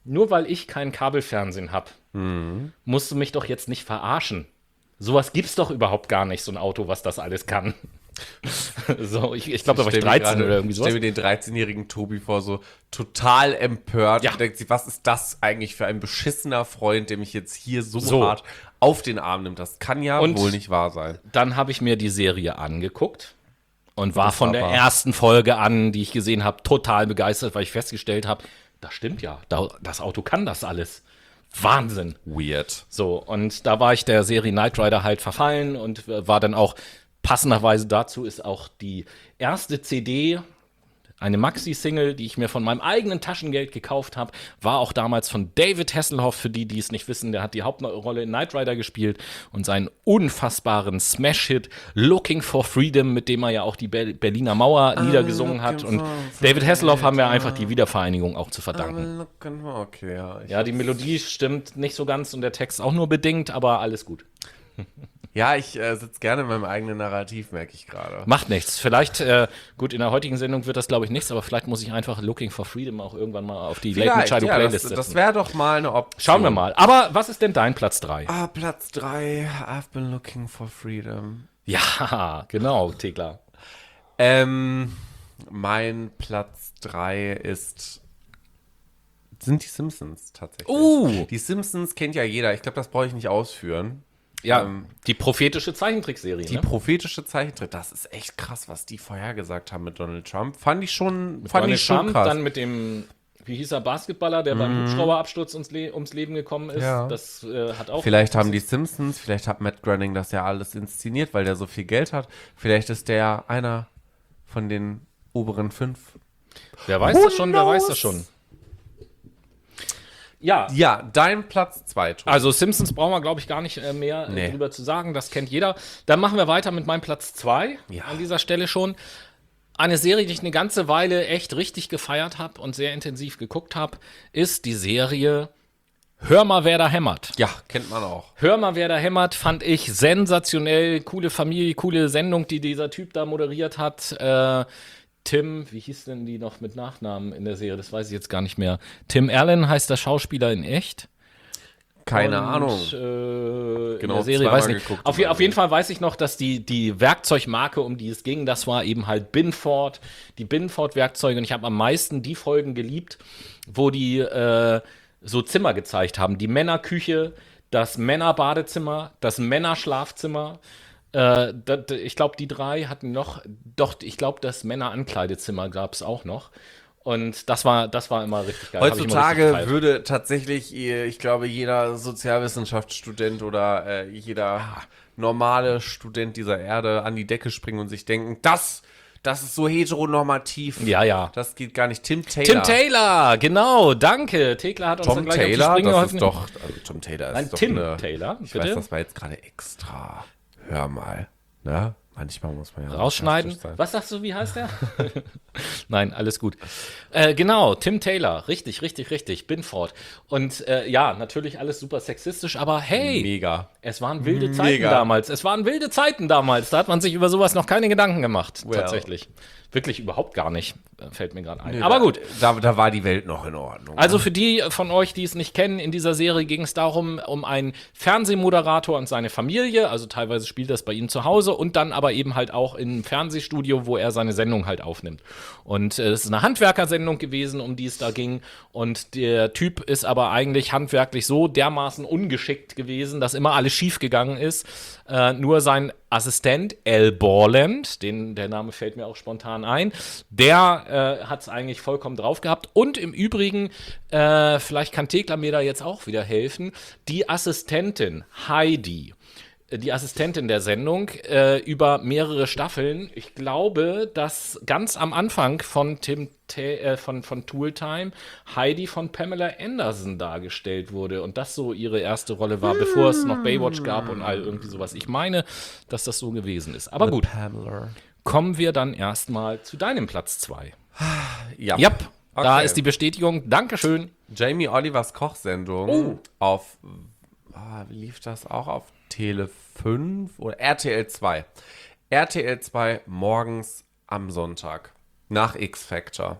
Speaker 1: nur weil ich kein Kabelfernsehen habe, mhm. musst du mich doch jetzt nicht verarschen. Sowas gibt's doch überhaupt gar nicht, so ein Auto, was das alles kann. So, ich, ich glaube, da war ich dreizehn grade, oder irgendwie sowas.
Speaker 2: Ich stelle mir den dreizehnjährigen Tobi vor, so total empört.
Speaker 1: Ja.
Speaker 2: Und denkt sich, was ist das eigentlich für ein beschissener Freund, der mich jetzt hier so,
Speaker 1: So.
Speaker 2: hart auf den Arm nimmt? Das kann ja
Speaker 1: Und
Speaker 2: wohl nicht wahr sein.
Speaker 1: Dann habe ich mir die Serie angeguckt und war
Speaker 2: Das
Speaker 1: von
Speaker 2: war
Speaker 1: der
Speaker 2: wahr.
Speaker 1: ersten Folge an, die ich gesehen habe, total begeistert, weil ich festgestellt habe, das stimmt ja, da, das Auto kann das alles. Wahnsinn.
Speaker 2: Weird.
Speaker 1: So, und da war ich der Serie Knight Rider halt verfallen und war dann auch, passenderweise dazu ist auch die erste C D, eine Maxi-Single, die ich mir von meinem eigenen Taschengeld gekauft habe, war auch damals von David Hasselhoff, für die, die es nicht wissen, der hat die Hauptrolle in Knight Rider gespielt und seinen unfassbaren Smash-Hit Looking for Freedom, mit dem er ja auch die Ber- Berliner Mauer niedergesungen hat. Und David Hasselhoff haben wir einfach die Wiedervereinigung auch zu verdanken.
Speaker 2: Okay, ja. Ich
Speaker 1: Ja, die Melodie stimmt nicht so ganz und der Text auch nur bedingt, aber alles gut.
Speaker 2: Ja, ich äh, sitze gerne in meinem eigenen Narrativ, merke ich gerade.
Speaker 1: Macht nichts. Vielleicht, äh, gut, in der heutigen Sendung wird das, glaube ich, nichts, aber vielleicht muss ich einfach Looking for Freedom auch irgendwann mal auf die Late Night Shadow
Speaker 2: ja,
Speaker 1: Playlist
Speaker 2: das,
Speaker 1: setzen.
Speaker 2: das wäre doch mal eine Option.
Speaker 1: Schauen wir mal. Aber was ist denn dein Platz drei?
Speaker 2: Ah, Platz drei. I've been looking for freedom.
Speaker 1: Ja, genau, Thekla.
Speaker 2: Ähm, mein Platz drei ist sind die Simpsons tatsächlich.
Speaker 1: Uh.
Speaker 2: Die Simpsons kennt ja jeder. Ich glaube, das brauche ich nicht ausführen.
Speaker 1: Ja,
Speaker 2: Ähm,
Speaker 1: die prophetische Zeichentrickserie.
Speaker 2: Die
Speaker 1: ne?
Speaker 2: prophetische Zeichentrick, das ist echt krass, was die vorhergesagt haben mit Donald Trump. Fand ich schon, fand
Speaker 1: Donald
Speaker 2: ich schon
Speaker 1: Trump,
Speaker 2: krass.
Speaker 1: dann mit dem, wie hieß er, Basketballer, der beim Hubschrauberabsturz ums, Le- ums Leben gekommen ist.
Speaker 2: Ja.
Speaker 1: Das äh, hat auch.
Speaker 2: Vielleicht haben die Simpsons, vielleicht hat Matt Groening das ja alles inszeniert, weil der so viel Geld hat. Vielleicht ist der einer von den oberen fünf.
Speaker 1: Wer weiß
Speaker 2: Who
Speaker 1: das schon, wer weiß
Speaker 2: knows?
Speaker 1: das schon. Ja,
Speaker 2: Ja, dein Platz zwei, Tobi.
Speaker 1: also Simpsons brauchen wir, glaube ich, gar nicht äh, mehr
Speaker 2: Nee.
Speaker 1: äh, drüber zu sagen. Das kennt jeder. Dann machen wir weiter mit meinem Platz zwei
Speaker 2: Ja.
Speaker 1: an dieser Stelle schon. Eine Serie, die ich eine ganze Weile echt richtig gefeiert habe und sehr intensiv geguckt habe, ist die Serie Hör mal, wer da hämmert.
Speaker 2: Ja, kennt man auch.
Speaker 1: Hör mal, wer da hämmert, fand ich sensationell. Coole Familie, coole Sendung, die dieser Typ da moderiert hat. Äh, Tim, wie hieß denn die noch mit Nachnamen in der Serie? Das weiß ich jetzt gar nicht mehr. Tim Allen heißt der Schauspieler in echt.
Speaker 2: Keine
Speaker 1: Und,
Speaker 2: Ahnung.
Speaker 1: Äh,
Speaker 2: Genau,
Speaker 1: in der Serie,
Speaker 2: zweimal
Speaker 1: weiß nicht.
Speaker 2: geguckt
Speaker 1: Auf, je-
Speaker 2: oder
Speaker 1: auf jeden Fall weiß ich noch, dass die, die Werkzeugmarke, um die es ging, das war eben halt Binford. Die Binford-Werkzeuge. Und ich habe am meisten die Folgen geliebt, wo die äh, so Zimmer gezeigt haben. Die Männerküche, das Männerbadezimmer, das Männerschlafzimmer. Äh, da, da, ich glaube, die drei hatten noch, doch, ich glaube, das Männerankleidezimmer gab es auch noch. Und das war, das war immer richtig geil. Hab ich immer richtig
Speaker 2: Heutzutage
Speaker 1: gefeiert.
Speaker 2: würde tatsächlich, äh, ich glaube, jeder Sozialwissenschaftsstudent oder äh, jeder normale Student dieser Erde an die Decke springen und sich denken, das, das ist so heteronormativ.
Speaker 1: Ja, ja.
Speaker 2: Das geht gar nicht. Tim Taylor.
Speaker 1: Tim Taylor, genau, danke. Thekla hat uns
Speaker 2: Tom
Speaker 1: dann gleich
Speaker 2: Taylor,
Speaker 1: auf die Sprünge
Speaker 2: das
Speaker 1: geholfen.
Speaker 2: ist doch, also Tom Taylor ist
Speaker 1: Nein,
Speaker 2: doch
Speaker 1: Tim
Speaker 2: eine,
Speaker 1: Taylor,
Speaker 2: Ich
Speaker 1: bitte.
Speaker 2: weiß, das war jetzt gerade extra. Hör mal, ne? Manchmal muss man ja
Speaker 1: Rausschneiden.
Speaker 2: sarkastisch sein.
Speaker 1: Was sagst du, wie heißt der? Nein, alles gut. Äh, genau, Tim Taylor, richtig, richtig, richtig, Binford. Und äh, ja, natürlich alles super sexistisch, aber hey,
Speaker 2: Mega.
Speaker 1: es waren wilde Zeiten
Speaker 2: Mega.
Speaker 1: damals. Es waren wilde Zeiten damals. Da hat man sich über sowas noch keine Gedanken gemacht,
Speaker 2: Well.
Speaker 1: tatsächlich. Wirklich überhaupt gar nicht, äh, fällt mir gerade ein. Aber gut.
Speaker 2: Da, da war die Welt noch in Ordnung.
Speaker 1: Also für die von euch, die es nicht kennen, in dieser Serie ging es darum, um einen Fernsehmoderator und seine Familie, also teilweise spielt das bei ihm zu Hause und dann aber eben halt auch im Fernsehstudio, wo er seine Sendung halt aufnimmt. Und äh, es ist eine Handwerkersendung gewesen, um die es da ging und der Typ ist aber eigentlich handwerklich so dermaßen ungeschickt gewesen, dass immer alles schief gegangen ist. Äh, nur sein Assistent Al Borland, den, der Name fällt mir auch spontan ein, der äh, hat es eigentlich vollkommen drauf gehabt. Und im Übrigen, äh, vielleicht kann Thekla mir da jetzt auch wieder helfen, die Assistentin Heidi, äh, die Assistentin der Sendung, äh, über mehrere Staffeln. Ich glaube, dass ganz am Anfang von Tim Ta- äh, von, von Tooltime Heidi von Pamela Anderson dargestellt wurde und das so ihre erste Rolle war, bevor es noch Baywatch gab und all irgendwie sowas. Ich meine, dass das so gewesen ist. Aber gut,
Speaker 2: Pamela.
Speaker 1: kommen wir dann erstmal zu deinem Platz zwei.
Speaker 2: Ja.
Speaker 1: Ja, da
Speaker 2: Okay.
Speaker 1: ist die Bestätigung. Dankeschön.
Speaker 2: Jamie Olivers Kochsendung
Speaker 1: Oh.
Speaker 2: auf, ah, wie lief das auch auf Tele fünf oder R T L zwei? R T L zwei morgens am Sonntag nach X-Factor.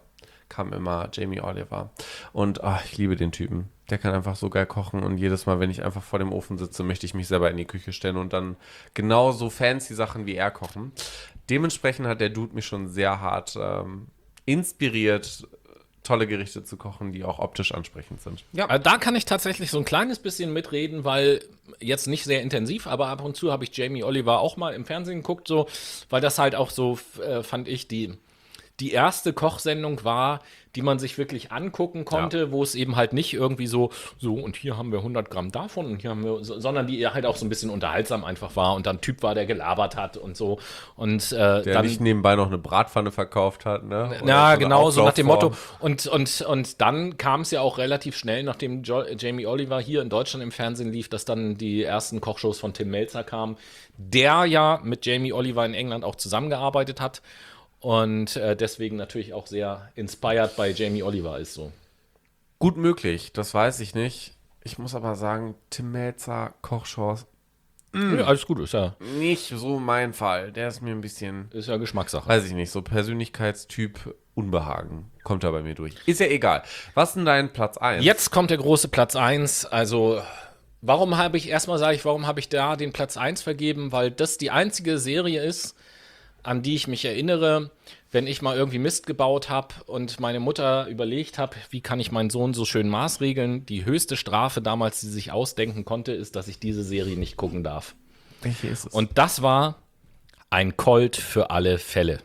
Speaker 2: kam immer Jamie Oliver. Und ach, ich liebe den Typen. Der kann einfach so geil kochen und jedes Mal, wenn ich einfach vor dem Ofen sitze, möchte ich mich selber in die Küche stellen und dann genauso fancy Sachen wie er kochen. Dementsprechend hat der Dude mich schon sehr hart ähm, inspiriert, tolle Gerichte zu kochen, die auch optisch ansprechend sind.
Speaker 1: Ja, äh, da kann ich tatsächlich so ein kleines bisschen mitreden, weil jetzt nicht sehr intensiv, aber ab und zu habe ich Jamie Oliver auch mal im Fernsehen geguckt, so, weil das halt auch so, äh, fand ich, die, die erste Kochsendung war, die man sich wirklich angucken konnte, ja. wo es eben halt nicht irgendwie so, so und hier haben wir hundert Gramm davon und hier haben wir, so, sondern die halt auch so ein bisschen unterhaltsam einfach war und dann ein Typ war, der gelabert hat und so. Und, äh,
Speaker 2: der
Speaker 1: dann,
Speaker 2: nicht nebenbei noch eine Bratpfanne verkauft hat, ne? Oder
Speaker 1: ja,
Speaker 2: so
Speaker 1: genau, so nach dem Motto. Und, und, und dann kam es ja auch relativ schnell, nachdem jo- Jamie Oliver hier in Deutschland im Fernsehen lief, dass dann die ersten Kochshows von Tim Melzer kamen, der ja mit Jamie Oliver in England auch zusammengearbeitet hat. Und äh, deswegen natürlich auch sehr inspired bei Jamie Oliver ist so.
Speaker 2: Gut möglich, das weiß ich nicht. Ich muss aber sagen, Tim Melzer, Kochshows,
Speaker 1: Ja, alles gut, ist ja,
Speaker 2: nicht so mein Fall. Der ist mir ein bisschen,
Speaker 1: ist ja Geschmackssache.
Speaker 2: weiß ich nicht, so Persönlichkeitstyp Unbehagen. Kommt da bei mir durch. Ist ja egal. Was ist denn dein Platz eins?
Speaker 1: Jetzt kommt der große Platz eins. Also, warum habe ich, erstmal sage ich, warum habe ich da den Platz eins vergeben? Weil das die einzige Serie ist, an die ich mich erinnere, wenn ich mal irgendwie Mist gebaut habe und meine Mutter überlegt habe, wie kann ich meinen Sohn so schön maßregeln. Die höchste Strafe damals, die sie sich ausdenken konnte, ist, dass ich diese Serie nicht gucken darf.
Speaker 2: Welche ist es?
Speaker 1: Und das war ein Colt für alle Fälle.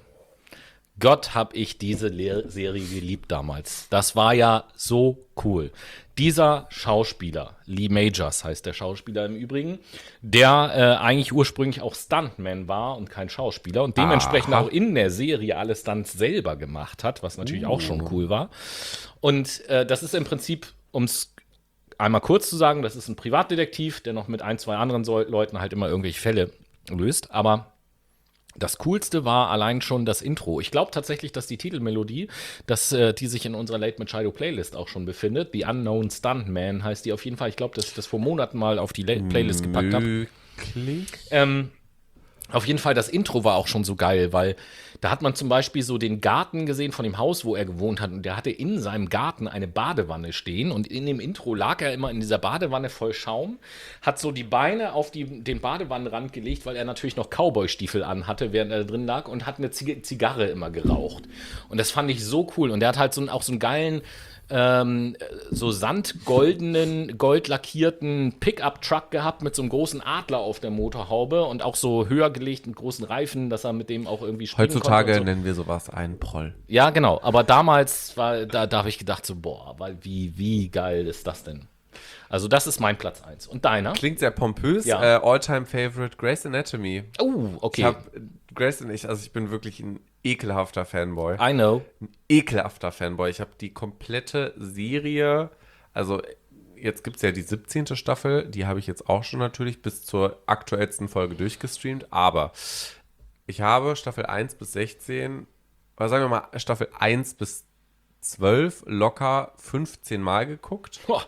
Speaker 1: Gott, hab ich diese Le- Serie geliebt damals. Das war ja so cool. Dieser Schauspieler, Lee Majors heißt der Schauspieler im Übrigen, der äh, eigentlich ursprünglich auch Stuntman war und kein Schauspieler und dementsprechend
Speaker 2: Aha.
Speaker 1: auch in der Serie alle Stunts selber gemacht hat, was natürlich uh. auch schon cool war. Und äh, das ist im Prinzip, um es einmal kurz zu sagen, das ist ein Privatdetektiv, der noch mit ein, zwei anderen so- Leuten halt immer irgendwelche Fälle löst, aber das Coolste war allein schon das Intro. Ich glaube tatsächlich, dass die Titelmelodie, dass äh, die sich in unserer Late Machado Playlist auch schon befindet, The Unknown Stuntman heißt die auf jeden Fall. Ich glaube, dass ich das vor Monaten mal auf die La- Playlist gepackt habe.
Speaker 2: Möglich.
Speaker 1: Ähm, auf jeden Fall, das Intro war auch schon so geil, weil da hat man zum Beispiel so den Garten gesehen von dem Haus, wo er gewohnt hat. Und der hatte in seinem Garten eine Badewanne stehen. Und in dem Intro lag er immer in dieser Badewanne voll Schaum, hat so die Beine auf die, den Badewannenrand gelegt, weil er natürlich noch Cowboy-Stiefel anhatte, während er drin lag, und hat eine Zig- Zigarre immer geraucht. Und das fand ich so cool. Und der hat halt so, auch so einen geilen, ähm, so sandgoldenen, goldlackierten Pickup-Truck gehabt mit so einem großen Adler auf der Motorhaube und auch so höher gelegt mit großen Reifen, dass er mit dem auch irgendwie spielen
Speaker 2: Heutzutage
Speaker 1: konnte und so.
Speaker 2: nennen wir sowas einen Proll.
Speaker 1: Ja, genau. Aber damals war, da, da habe ich gedacht so, boah, weil wie, wie geil ist das denn? Also das ist mein Platz eins. Und deiner?
Speaker 2: Klingt sehr pompös.
Speaker 1: Ja.
Speaker 2: Äh, All-Time-Favorite, Grey's Anatomy.
Speaker 1: Oh, okay.
Speaker 2: Ich habe Grey's Anatomy, also ich bin wirklich ein ekelhafter Fanboy.
Speaker 1: I know.
Speaker 2: Ein ekelhafter Fanboy. Ich habe die komplette Serie, also jetzt gibt es ja die siebzehnte Staffel, die habe ich jetzt auch schon natürlich bis zur aktuellsten Folge durchgestreamt, aber ich habe Staffel eins bis sechzehn, oder sagen wir mal Staffel eins bis zwölf locker fünfzehn Mal geguckt.
Speaker 1: Boah.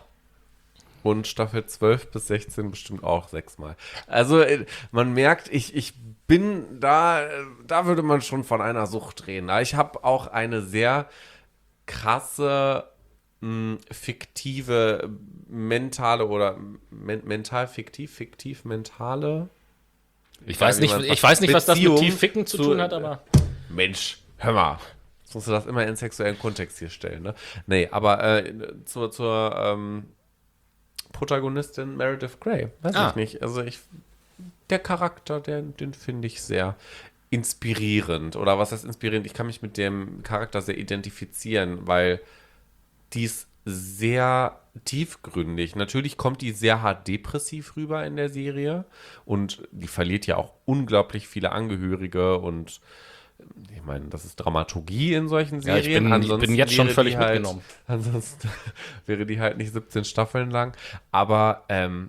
Speaker 2: Und Staffel zwölf bis sechzehn bestimmt auch sechsmal. Also äh, man merkt, ich, ich bin da, äh, da würde man schon von einer Sucht reden. Aber ich habe auch eine sehr krasse, mh, fiktive, mentale oder men mental fiktiv, fiktiv, mentale.
Speaker 1: Ich weiß nicht,
Speaker 2: wie man-
Speaker 1: ich weiß nicht was das mit
Speaker 2: Beziehung
Speaker 1: tief Ficken zu,
Speaker 2: zu-
Speaker 1: tun hat, aber
Speaker 2: Mensch, hör mal. Jetzt musst du das immer in sexuellen Kontext hier stellen, ne? Nee, aber äh, zur, zur ähm, Protagonistin Meredith Grey. Weiß
Speaker 1: Ah.
Speaker 2: ich nicht. Also ich, der Charakter, der, den finde ich sehr inspirierend. Oder was heißt inspirierend? Ich kann mich mit dem Charakter sehr identifizieren, weil die ist sehr tiefgründig. Natürlich kommt die sehr hart depressiv rüber in der Serie und die verliert ja auch unglaublich viele Angehörige und ich meine, das ist Dramaturgie in solchen
Speaker 1: Ja, ich
Speaker 2: Serien.
Speaker 1: bin- ich bin jetzt schon
Speaker 2: wäre
Speaker 1: völlig
Speaker 2: die halt,
Speaker 1: mitgenommen.
Speaker 2: Ansonsten wäre die halt nicht siebzehn Staffeln lang. Aber ähm,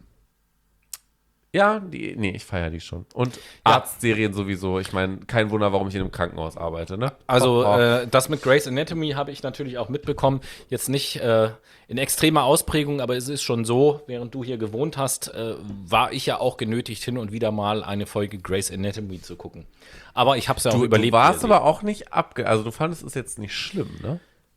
Speaker 2: ja, die, nee, ich feiere die schon. Und Arztserien sowieso. Ich meine, kein Wunder, warum ich in einem Krankenhaus arbeite, ne?
Speaker 1: Also
Speaker 2: Oh, oh.
Speaker 1: äh, das mit Grey's Anatomy habe ich natürlich auch mitbekommen. Jetzt nicht äh, in extremer Ausprägung, aber es ist schon so, während du hier gewohnt hast, äh, war ich ja auch genötigt, hin und wieder mal eine Folge Grey's Anatomy zu gucken. Aber ich habe es ja auch
Speaker 2: du,
Speaker 1: überlebt.
Speaker 2: du warst
Speaker 1: wie ihr
Speaker 2: aber auch nicht abge... Also du fandest es jetzt nicht schlimm, ne?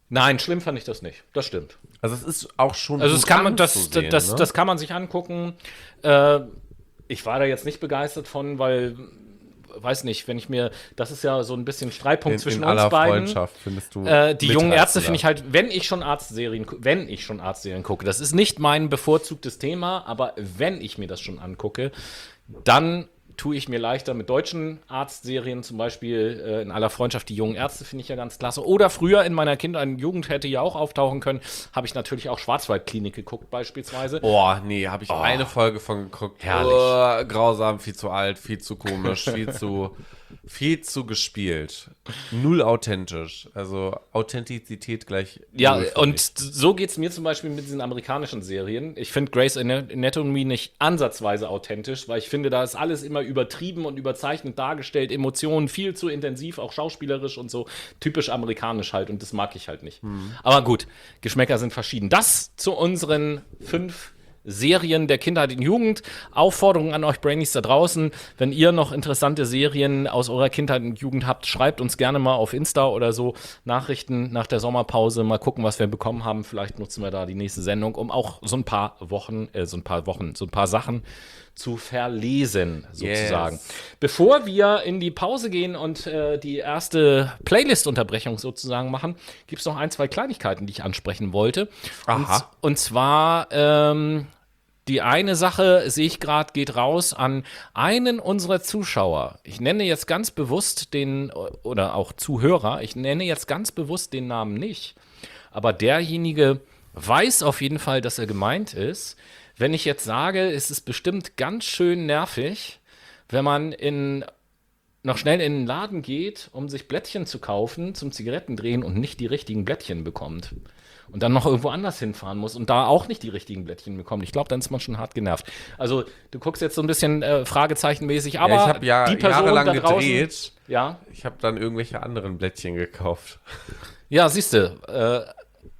Speaker 1: Nein, schlimm fand ich das nicht. Das stimmt.
Speaker 2: Also es ist auch schon
Speaker 1: Also das
Speaker 2: gut
Speaker 1: kann man, das,
Speaker 2: anzusehen,
Speaker 1: das,
Speaker 2: ne?
Speaker 1: das kann man sich angucken. Äh, ich war da jetzt nicht begeistert von, weil, weiß nicht, wenn ich mir, das ist ja so ein bisschen Streitpunkt
Speaker 2: in,
Speaker 1: zwischen
Speaker 2: in
Speaker 1: uns
Speaker 2: aller
Speaker 1: beiden.
Speaker 2: Freundschaft findest du
Speaker 1: Äh, die jungen Ärzte
Speaker 2: mitreißender.
Speaker 1: finde ich halt, wenn ich schon Arztserien, gu- wenn ich schon Arztserien gucke, das ist nicht mein bevorzugtes Thema, aber wenn ich mir das schon angucke, dann tue ich mir leichter mit deutschen Arztserien, zum Beispiel äh, in aller Freundschaft die jungen Ärzte finde ich ja ganz klasse. Oder früher in meiner Kindheit und Jugend hätte ja auch auftauchen können, habe ich natürlich auch Schwarzwaldklinik geguckt beispielsweise.
Speaker 2: Boah, nee, habe ich eine Folge von geguckt.
Speaker 1: Herrlich.
Speaker 2: Oh, grausam, viel zu alt, viel zu komisch, viel zu viel zu gespielt. Null authentisch. Also Authentizität gleich
Speaker 1: Ja,
Speaker 2: null für
Speaker 1: und
Speaker 2: mich.
Speaker 1: so geht es mir zum Beispiel mit diesen amerikanischen Serien. Ich finde Grey's Anatomy nicht ansatzweise authentisch, weil ich finde, da ist alles immer übertrieben und überzeichnet dargestellt, Emotionen viel zu intensiv, auch schauspielerisch und so. Typisch amerikanisch halt und das mag ich halt nicht. Aber gut, Geschmäcker sind verschieden. Das zu unseren fünf Serien der Kindheit und Jugend. Aufforderung an euch Brainies da draußen, wenn ihr noch interessante Serien aus eurer Kindheit und Jugend habt, schreibt uns gerne mal auf Insta oder so Nachrichten nach der Sommerpause. Mal gucken, was wir bekommen haben. Vielleicht nutzen wir da die nächste Sendung, um auch so ein paar Wochen, äh, so ein paar Wochen, so ein paar Sachen zu verlesen, sozusagen.
Speaker 2: Yes.
Speaker 1: Bevor wir in die Pause gehen und äh, die erste Playlist-Unterbrechung sozusagen machen, gibt es noch ein, zwei Kleinigkeiten, die ich ansprechen wollte.
Speaker 2: Aha.
Speaker 1: Und, und zwar ähm, die eine Sache, sehe ich gerade, geht raus an einen unserer Zuschauer. Ich nenne jetzt ganz bewusst den, oder auch Zuhörer, ich nenne jetzt ganz bewusst den Namen nicht. Aber derjenige weiß auf jeden Fall, dass er gemeint ist. Wenn ich jetzt sage, es ist bestimmt ganz schön nervig, wenn man in, noch schnell in den Laden geht, um sich Blättchen zu kaufen zum Zigarettendrehen und nicht die richtigen Blättchen bekommt. Und dann noch irgendwo anders hinfahren muss und da auch nicht die richtigen Blättchen bekommt. Ich glaube, dann ist man schon hart genervt. Also, du guckst jetzt so ein bisschen äh, fragezeichenmäßig, aber
Speaker 2: Ja, ich habe ja
Speaker 1: die Person
Speaker 2: jahrelang
Speaker 1: da draußen,
Speaker 2: gedreht.
Speaker 1: Ja,
Speaker 2: Ich habe dann irgendwelche anderen Blättchen gekauft.
Speaker 1: ja, siehst du, äh,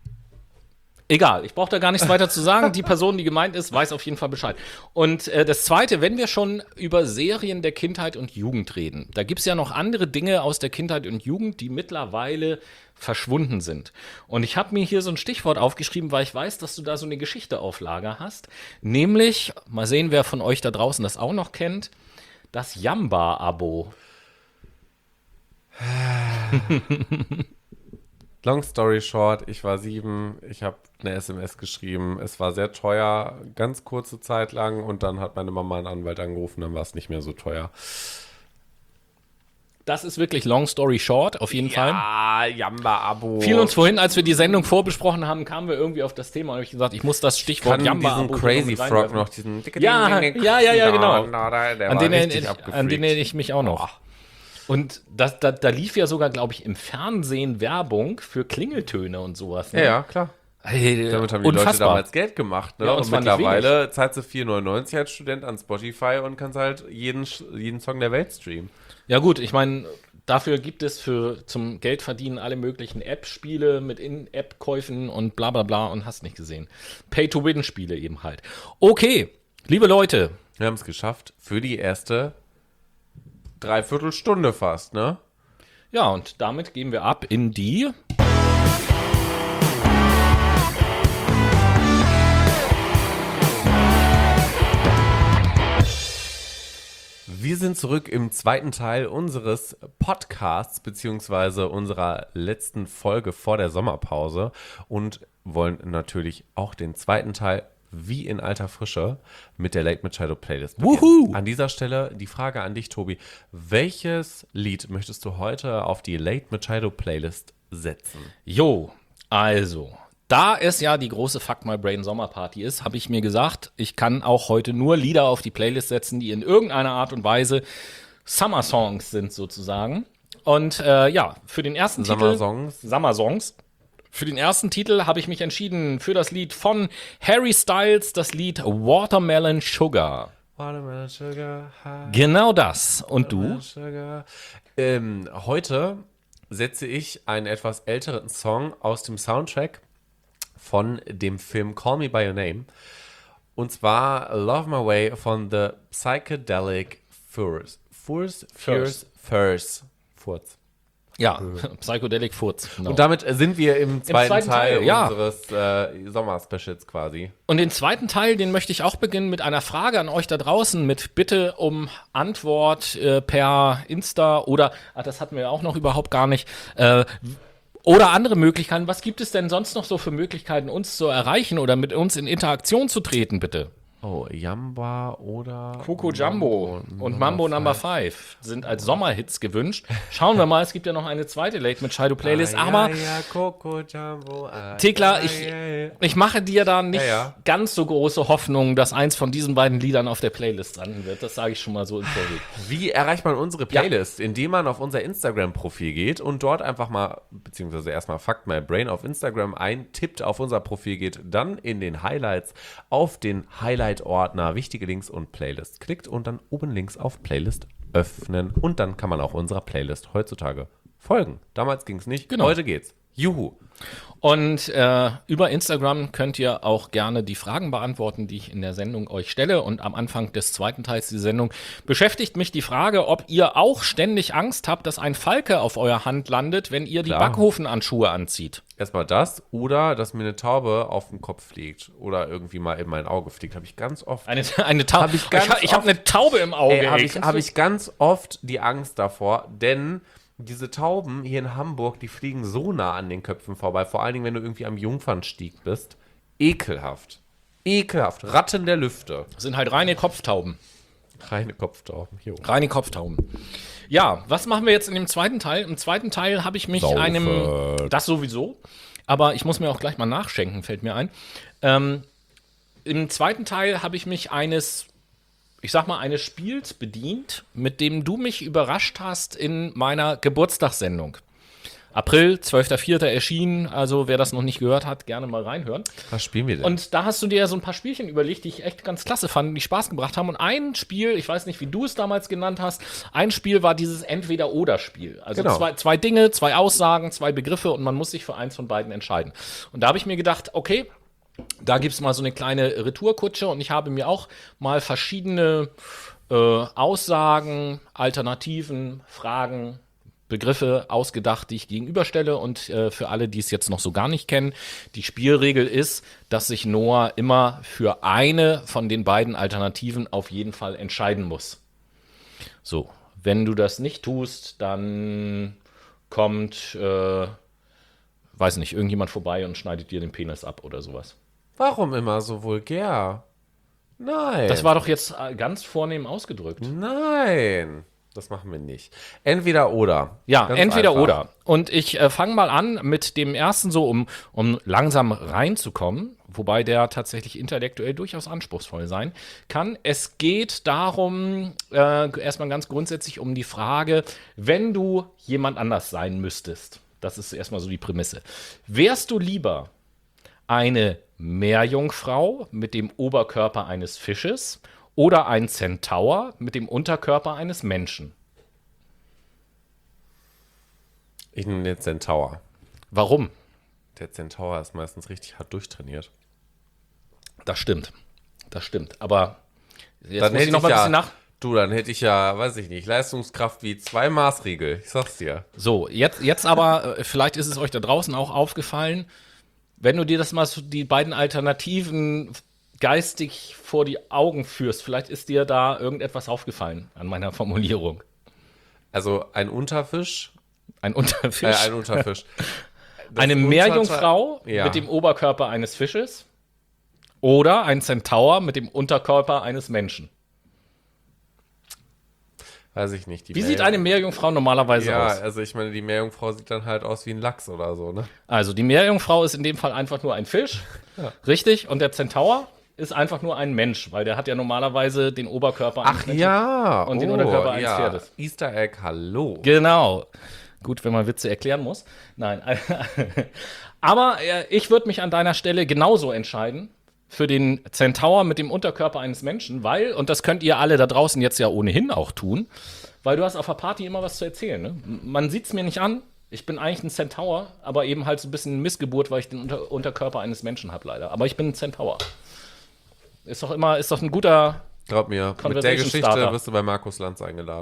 Speaker 1: egal, ich brauche da gar nichts weiter zu sagen. Die Person, die gemeint ist, weiß auf jeden Fall Bescheid. Und äh, das Zweite, wenn wir schon über Serien der Kindheit und Jugend reden, da gibt es ja noch andere Dinge aus der Kindheit und Jugend, die mittlerweile verschwunden sind. Und ich habe mir hier so ein Stichwort aufgeschrieben, weil ich weiß, dass du da so eine Geschichte auf Lager hast. Nämlich, mal sehen, wer von euch da draußen das auch noch kennt, das Jamba-Abo.
Speaker 2: Long story short, ich war sieben, ich habe eine S M S geschrieben, es war sehr teuer, ganz kurze Zeit lang und dann hat meine Mama einen Anwalt angerufen, dann war es nicht mehr so teuer.
Speaker 1: Das ist wirklich Long Story Short, auf jeden Fall.
Speaker 2: Ah, Jamba-Abo.
Speaker 1: Fiel uns vorhin, als wir die Sendung vorbesprochen haben, kamen wir irgendwie auf das Thema und ich gesagt, ich muss das Stichwort
Speaker 2: kann
Speaker 1: Jamba
Speaker 2: diesen Crazy Frog noch, diesen
Speaker 1: Ja, ja, ja, ja, genau.
Speaker 2: Der
Speaker 1: An
Speaker 2: war
Speaker 1: den,
Speaker 2: richtig
Speaker 1: erinnere ich,
Speaker 2: abgefreakt.
Speaker 1: an den erinnere ich mich auch noch. Und das, da, da lief ja sogar, glaube ich, im Fernsehen Werbung für Klingeltöne und sowas. Ne?
Speaker 2: Ja, ja, klar.
Speaker 1: Hey,
Speaker 2: Damit haben die Leute
Speaker 1: unfassbar.
Speaker 2: damals Geld gemacht. Ne?
Speaker 1: Ja, und
Speaker 2: und
Speaker 1: zwar nicht
Speaker 2: mittlerweile zahlst du vier neunundneunzig als Student an Spotify und kannst halt jeden, jeden Song der Welt streamen.
Speaker 1: Ja gut, ich meine, dafür gibt es für zum Geldverdienen alle möglichen App-Spiele mit In-App-Käufen und bla bla bla und hast nicht gesehen. Pay-to-Win-Spiele eben halt. Okay, liebe Leute,
Speaker 2: Wir haben es geschafft für die erste Dreiviertelstunde fast, ne?
Speaker 1: ja, und damit gehen wir ab in die
Speaker 2: Wir sind zurück im zweiten Teil unseres Podcasts, beziehungsweise unserer letzten Folge vor der Sommerpause und wollen natürlich auch den zweiten Teil wie in alter Frische mit der Late Machado Playlist beginnen.
Speaker 1: Wuhu!
Speaker 2: An dieser Stelle die Frage an dich, Tobi. Welches Lied möchtest du heute auf die Late Machado Playlist setzen?
Speaker 1: Jo, also, da es ja die große Fuck My Brain Sommerparty ist, habe ich mir gesagt, ich kann auch heute nur Lieder auf die Playlist setzen, die in irgendeiner Art und Weise Summer Songs sind sozusagen. Und äh, ja, für den ersten
Speaker 2: Summer
Speaker 1: Titel
Speaker 2: Songs?
Speaker 1: Summer Songs. Für den ersten Titel habe ich mich entschieden für das Lied von Harry Styles, das Lied Watermelon Sugar.
Speaker 2: Watermelon Sugar High.
Speaker 1: Genau das. Und du?
Speaker 2: Sugar. Ähm, heute setze ich einen etwas älteren Song aus dem Soundtrack von dem Film Call Me By Your Name. Und zwar Love My Way von The Psychedelic Furs. Furs? Furs? Furs. Furs.
Speaker 1: Ja, Psychedelic Furz. Genau.
Speaker 2: Und damit sind wir im zweiten,
Speaker 1: zweiten
Speaker 2: Teil,
Speaker 1: Teil, ja.
Speaker 2: unseres äh, Sommer-Specials quasi.
Speaker 1: Und den zweiten Teil, den möchte ich auch beginnen mit einer Frage an euch da draußen, mit Bitte um Antwort äh, per Insta oder, ach, das hatten wir auch noch überhaupt gar nicht, äh, oder andere Möglichkeiten. Was gibt es denn sonst noch so für Möglichkeiten, uns zu erreichen oder mit uns in Interaktion zu treten, bitte?
Speaker 2: Oh, Jamba oder
Speaker 1: Coco Jumbo und Mambo Number five sind als Sommerhits gewünscht. Schauen wir mal, es gibt ja noch eine zweite Late mit Shido Playlist,
Speaker 2: Ah,
Speaker 1: aber
Speaker 2: ja, ja, Coco Jumbo, ah,
Speaker 1: Thekla,
Speaker 2: ja,
Speaker 1: ich,
Speaker 2: ja, ja.
Speaker 1: ich mache dir da nicht
Speaker 2: Ja, ja.
Speaker 1: ganz so große Hoffnung, dass eins von diesen beiden Liedern auf der Playlist landen wird. Das sage ich schon mal so im Vorweg.
Speaker 2: Wie erreicht man unsere Playlist? Indem man auf unser Instagram-Profil geht und dort einfach mal, beziehungsweise erstmal Fuck My Brain auf Instagram eintippt, auf unser Profil geht, dann in den Highlights auf den Highlight-Ordner wichtige Links und Playlists klickt und dann oben links auf Playlist öffnen. Und dann kann man auch unserer Playlist heutzutage folgen. Damals ging es nicht,
Speaker 1: Genau.
Speaker 2: Heute geht's. Juhu.
Speaker 1: Und äh, über Instagram könnt ihr auch gerne die Fragen beantworten, die ich in der Sendung euch stelle. Und am Anfang des zweiten Teils der Sendung beschäftigt mich die Frage, ob ihr auch ständig Angst habt, dass ein Falke auf eurer Hand landet, wenn ihr die
Speaker 2: Klar.
Speaker 1: Backhofenanschuhe anzieht.
Speaker 2: Erstmal das oder dass mir eine Taube auf den Kopf fliegt oder irgendwie mal in mein Auge fliegt. Habe ich ganz oft.
Speaker 1: Eine, eine Taube.
Speaker 2: Hab ich ganz
Speaker 1: ich ich habe
Speaker 2: oft-
Speaker 1: eine Taube im Auge.
Speaker 2: Ey, habe
Speaker 1: ey.
Speaker 2: ich,
Speaker 1: Kannst
Speaker 2: hab
Speaker 1: du-
Speaker 2: ich ganz oft die Angst davor, denn diese Tauben hier in Hamburg, die fliegen so nah an den Köpfen vorbei, vor allen Dingen, wenn du irgendwie am Jungfernstieg bist. Ekelhaft. Ekelhaft. Ratten der Lüfte.
Speaker 1: sind halt reine Kopftauben.
Speaker 2: Reine Kopftauben. Jo.
Speaker 1: Reine Kopftauben. Ja, was machen wir jetzt in dem zweiten Teil? Im zweiten Teil habe ich mich
Speaker 2: Saufen.
Speaker 1: einem. Das sowieso. Aber ich muss mir auch gleich mal nachschenken, fällt mir ein. Ähm, Im zweiten Teil habe ich mich eines, ich sag mal, eines Spiels bedient, mit dem du mich überrascht hast in meiner Geburtstagssendung. April, zwölfter vierter erschienen, also wer das noch nicht gehört hat, gerne mal reinhören.
Speaker 2: Was spielen wir denn?
Speaker 1: Und da hast du dir so ein paar Spielchen überlegt, die ich echt ganz klasse fand, die Spaß gebracht haben. Und ein Spiel, ich weiß nicht, wie du es damals genannt hast, ein Spiel war dieses Entweder-Oder-Spiel. Also
Speaker 2: Genau.
Speaker 1: zwei, zwei Dinge, zwei Aussagen, zwei Begriffe und man muss sich für eins von beiden entscheiden. Und da habe ich mir gedacht, okay, da gibt es mal so eine kleine Retourkutsche und ich habe mir auch mal verschiedene äh, Aussagen, Alternativen, Fragen, Begriffe ausgedacht, die ich gegenüberstelle. Und äh, für alle, die es jetzt noch so gar nicht kennen, die Spielregel ist, dass sich Noah immer für eine von den beiden Alternativen auf jeden Fall entscheiden muss. So, wenn du das nicht tust, dann kommt, äh, weiß nicht, irgendjemand vorbei und schneidet dir den Penis ab oder sowas.
Speaker 2: Warum immer so vulgär? Nein.
Speaker 1: Das war doch jetzt äh, ganz vornehm ausgedrückt.
Speaker 2: Nein. Das machen wir nicht. Entweder oder.
Speaker 1: Ja,
Speaker 2: Ganz
Speaker 1: entweder
Speaker 2: einfach.
Speaker 1: oder. Und ich äh, fange mal an mit dem ersten so, um, um langsam reinzukommen, wobei der tatsächlich intellektuell durchaus anspruchsvoll sein kann. Es geht darum, äh, erstmal ganz grundsätzlich um die Frage, wenn du jemand anders sein müsstest, das ist erstmal so die Prämisse, wärst du lieber eine Meerjungfrau mit dem Oberkörper eines Fisches oder ein Centaur mit dem Unterkörper eines Menschen?
Speaker 2: Ich nehme den Centaur.
Speaker 1: Warum?
Speaker 2: Der Centaur ist meistens richtig hart durchtrainiert.
Speaker 1: Das stimmt. Das stimmt. Aber jetzt
Speaker 2: Dann
Speaker 1: muss ich
Speaker 2: hätte
Speaker 1: noch mal
Speaker 2: ich
Speaker 1: ein
Speaker 2: ja,
Speaker 1: bisschen nach.
Speaker 2: du, dann hätte ich ja, weiß ich nicht, Leistungskraft wie zwei Maßriegel. Ich sag's dir.
Speaker 1: So, jetzt, jetzt aber, äh, vielleicht ist es euch da draußen auch aufgefallen, wenn du dir das mal so die beiden Alternativen geistig vor die Augen führst, vielleicht ist dir da irgendetwas aufgefallen an meiner Formulierung.
Speaker 2: Also ein Unterfisch,
Speaker 1: Ein Unterfisch,
Speaker 2: äh, ein Unterfisch. Das
Speaker 1: eine
Speaker 2: Unterteil-
Speaker 1: Meerjungfrau
Speaker 2: Ja.
Speaker 1: mit dem Oberkörper eines Fisches oder ein Centaur mit dem Unterkörper eines Menschen.
Speaker 2: Weiß ich nicht. Die
Speaker 1: Wie sieht
Speaker 2: Meerjung-
Speaker 1: eine Meerjungfrau normalerweise
Speaker 2: Ja,
Speaker 1: aus?
Speaker 2: also ich meine, die Meerjungfrau sieht dann halt aus wie ein Lachs oder so, ne?
Speaker 1: Also die Meerjungfrau ist in dem Fall einfach nur ein Fisch, richtig? Und der Centaur ist einfach nur ein Mensch, weil der hat ja normalerweise den Oberkörper eines
Speaker 2: Ach
Speaker 1: Menschen.
Speaker 2: ja.
Speaker 1: Und den
Speaker 2: oh,
Speaker 1: Unterkörper eines
Speaker 2: ja.
Speaker 1: Pferdes.
Speaker 2: Easter Egg, hallo.
Speaker 1: Genau. Gut, wenn man Witze erklären muss. Nein. Aber äh, ich würde mich an deiner Stelle genauso entscheiden für den Centaur mit dem Unterkörper eines Menschen, weil, und das könnt ihr alle da draußen jetzt ja ohnehin auch tun, weil du hast auf der Party immer was zu erzählen. Ne? Man sieht es mir nicht an. Ich bin eigentlich ein Centaur, aber eben halt so ein bisschen Missgeburt, weil ich den Unter Unterkörper eines Menschen habe, leider. Aber ich bin ein Centaur. Ist doch immer, ist doch ein guter.
Speaker 2: Glaub mir, mit der
Speaker 1: Conversation
Speaker 2: Geschichte
Speaker 1: Starter.
Speaker 2: wirst du bei Markus Lanz eingeladen.